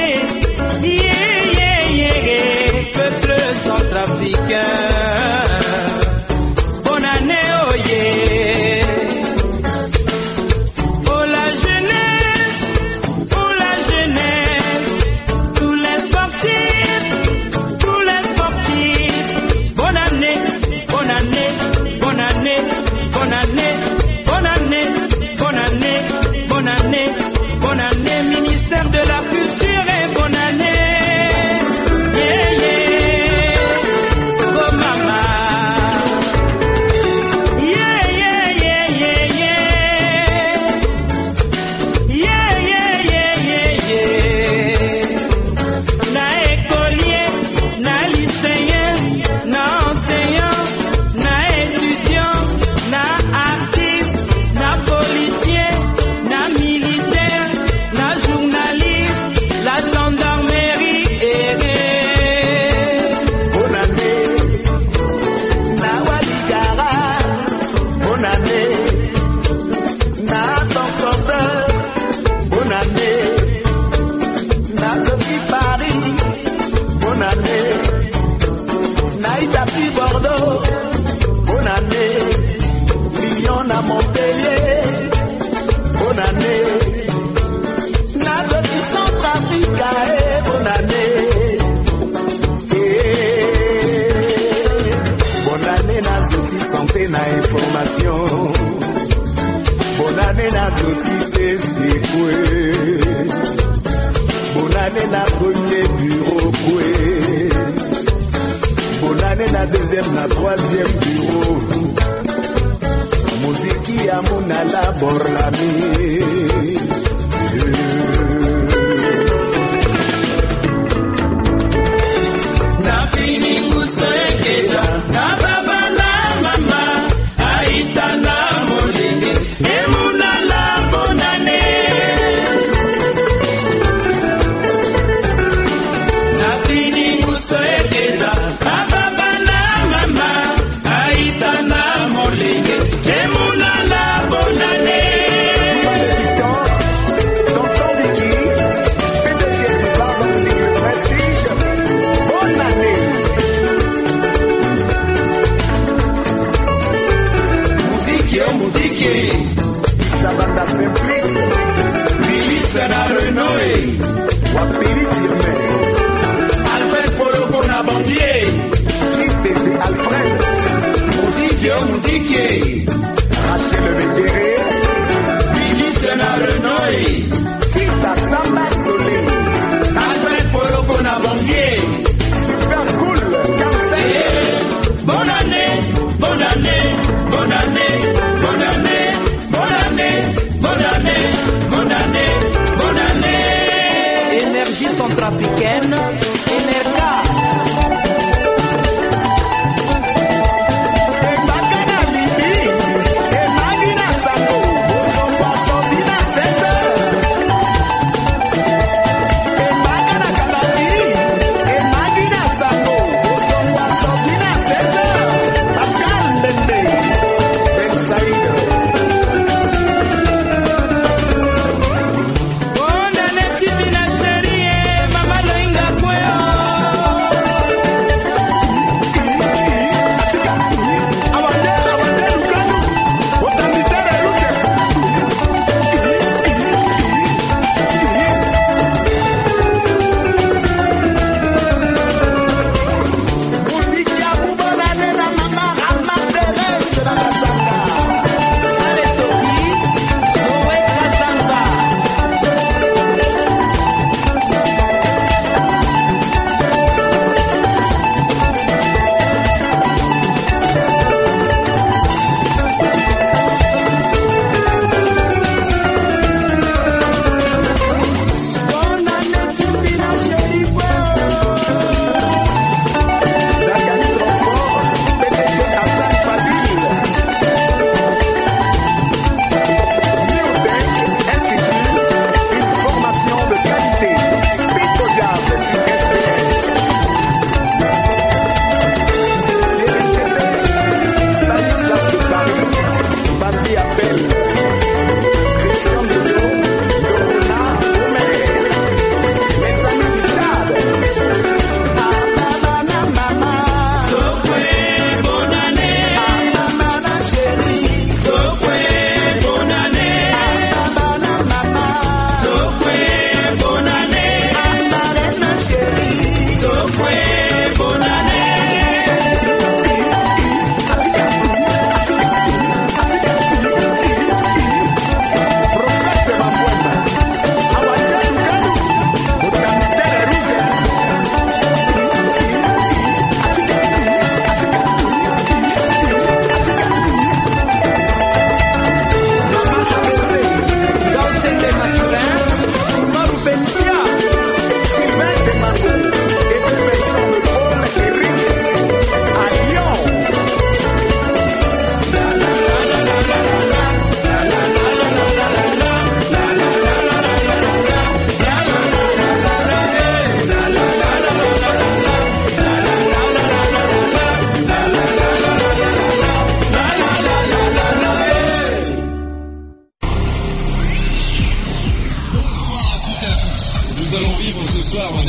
Speaker 8: Peuple centrafricain. Bonne année, oh yeah. Oh la jeunesse, tous les sportifs, bonne année, bonne année, bonne année, bonne année, bonne année, bonne année, bonne année, bonne année, ministère de la culture et bonne année. Yeah, yeah. Oh mama. Yeah, yeah, yeah, yeah, yeah. Yeah, yeah, yeah, yeah, yeah. Na écolier, na lycéen, na enseignant, na étudiant, na artiste, na policier, na militaire, na journaliste, la gendarmerie et
Speaker 4: Bonne année, na Wadigara. Bonne année, na transporteur. Bonne année, na Sophie Paris. Bonne année, na Itapi Bordeaux. Bonne année, Lyon à Montpellier. Bonne année, na Sophie Centrafrica. Bonne année. Bonne année na zoti santé na information. Bonne année na zoti CCQE. Bonne année na premier bureau Koué. Bonne année na deuxième na troisième bureau. Muziki ya Munala Borlami.
Speaker 8: Nafini nguso ekeda, na baba na mama, aitana molinge, emuna la bonane. Nafini nguso ekeda, na baba na mama, aitana molinge, emuna la bonane.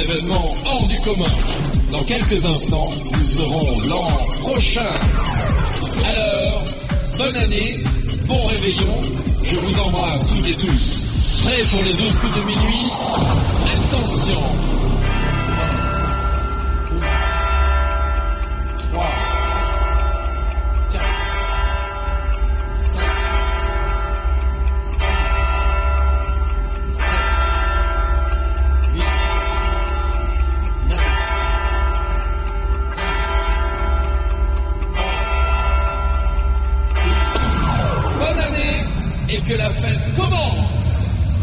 Speaker 3: événement hors du commun. Dans quelques instants, nous aurons l'an prochain. Alors, bonne année, bon réveillon, je vous embrasse toutes et tous. Prêts pour les 12 coups de minuit? Attention! 1, 2, 3, 4, 5, 6, 7, 8, 9, 10. Bonne année et que la fête commence!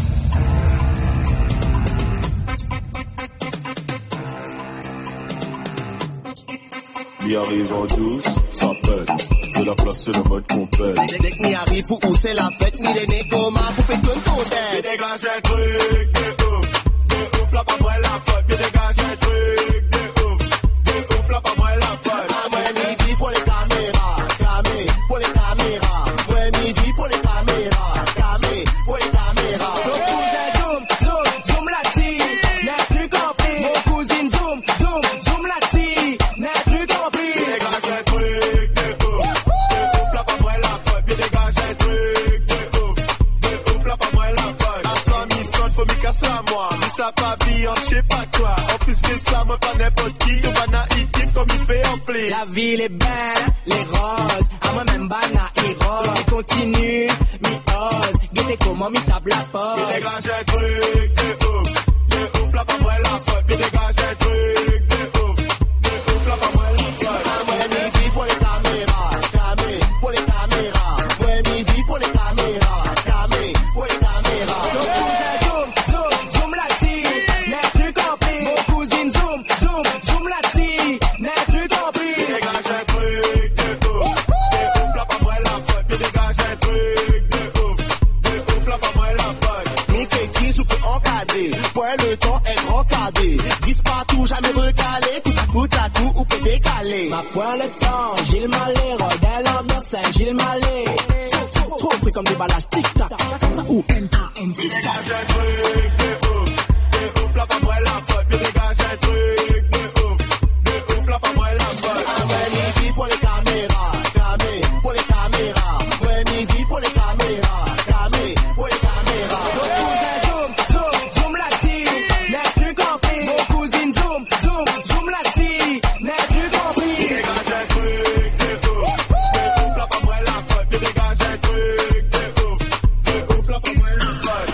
Speaker 12: Il arrive en douce, ça pète. De la place, c'est le mode qu'on pète.
Speaker 13: Les mecs n'y arrivent pour où c'est la fête. Ni les mecs comment pour faire tout ton tête.
Speaker 12: Puis dégage un truc de ouf, là pas moi la faute. Puis dégage un truc de ouf, là pas moi la faute.
Speaker 13: Ah, moi, midi pour les caméras, camé, pour les caméras. Moi, midi pour les caméras, camé, pour les caméras.
Speaker 8: Mon cousin zoom, zoom là-dessus, n'a plus compris. Mon cousine zoom, zoom là-dessus, n'a plus compris.
Speaker 12: Puis dégage un truc de ouf, là pas moi la faute. Puis dégage un truc de ouf, là pas moi la faute. À 100 mission, faut m'y casser à moi. Mais ça pas bien, je sais pas quoi. En plus que ça, moi pas n'importe qui. Tout va naïf comme il fait en pli.
Speaker 8: La ville est belle, les roses, à moi-même bana et rose. Continue, mi-ose, guettez comment mi table la porte.
Speaker 12: Puis dégage un truc de ouf, là pas moi la faute. Puis dégage un truc de ouf, là pas moi la faute.
Speaker 13: Ah, moi, midi pour les caméras, camé, pour les caméras. Moi, midi pour les caméras, camé, pour les caméras.
Speaker 8: Mon cousin zoom là-dessus, n'a plus compris. Mon cousine zoom là-dessus, n'a plus compris.
Speaker 12: Puis dégage un truc de ouf, là pas moi la faute. Puis dégage un truc de ouf, là pas moi la faute.
Speaker 13: Mi petit sous peu encadré, pour le temps est encadré. Vise partout, jamais recalé, tout à coup ou peut décaler.
Speaker 8: Ma point le temps, Gilles Mallet, Rodel Anderson, Gilles Mallet. Trop pris comme des ballages tic-tac, ou M.A.M.
Speaker 12: Puis dégage un truc de ouf, là pas moi la faute. Puis dégage un truc de ouf, là pas moi la faute.
Speaker 13: Ah, ouais, midi pour les caméras, camé, pour les caméras. Ouais, midi pour les caméras, camé, pour les caméras.
Speaker 8: Mon cousin zoom là-dessus, n'a plus compris. Mon cousine zoom là-dessus, n'a plus compris.
Speaker 12: Puis dégage un truc de ouf, là pas moi la faute. Puis dégage un truc de ouf, là pas moi la faute.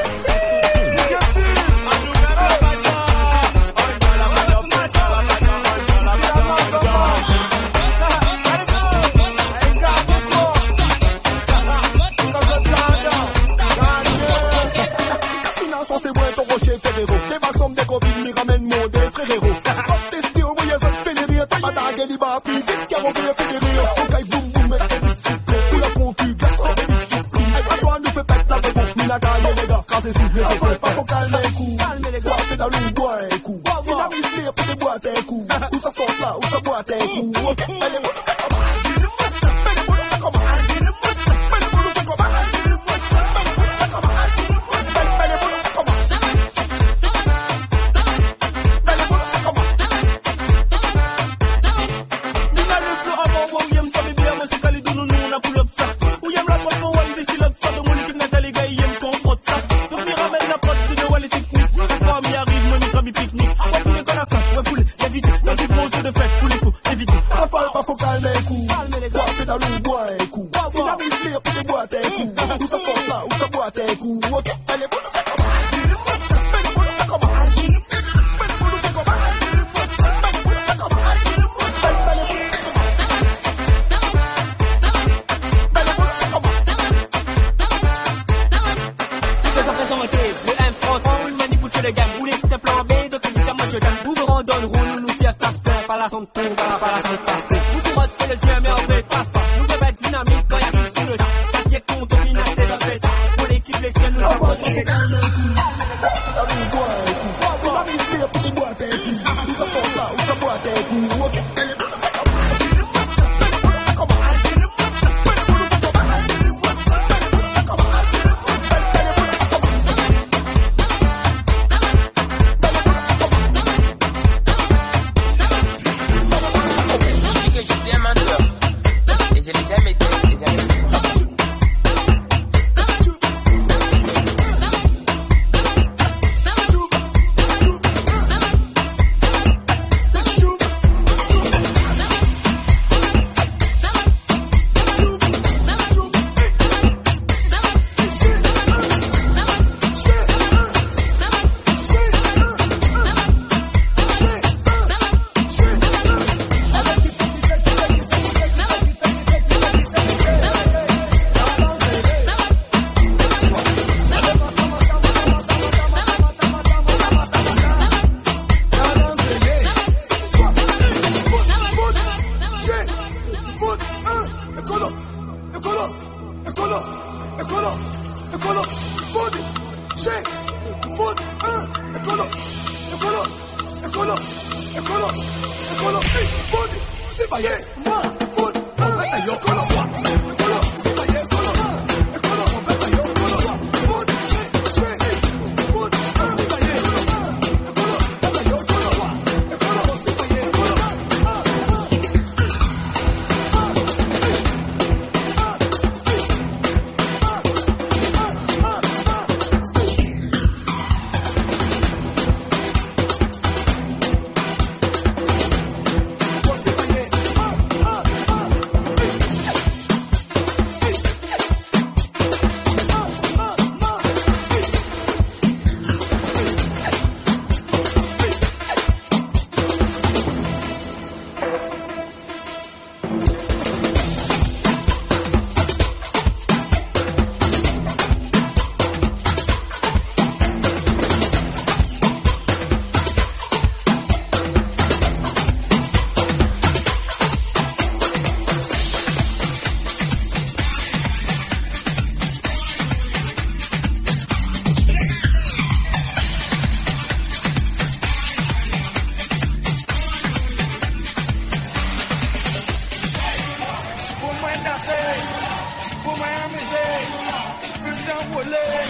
Speaker 13: C'est moi ton rocher fédéraux. Des vaccins des copines m'y ramènent mon des fréréros. Comme testé au voyage de fait les rires. T'as pas d'aguer les bas, puis vite qu'à mon fait les rires. On caille boum boum, mec, c'est vite sucré. Pour la concu, glace, on fait vite sucré. À toi, nous fait pète la bébou. Ni la gagne, les gars, quand c'est soufflé. Pas faut calmer un coup. Bois, c'est dans l'eau, bois un coup. Si la mise pour te boire un coup. Où ça sort là, où ça boit un coup. Ok, allez,
Speaker 1: je l'ai jamais été et jamais été.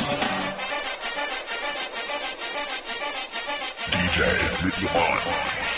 Speaker 5: DJ, with your heart.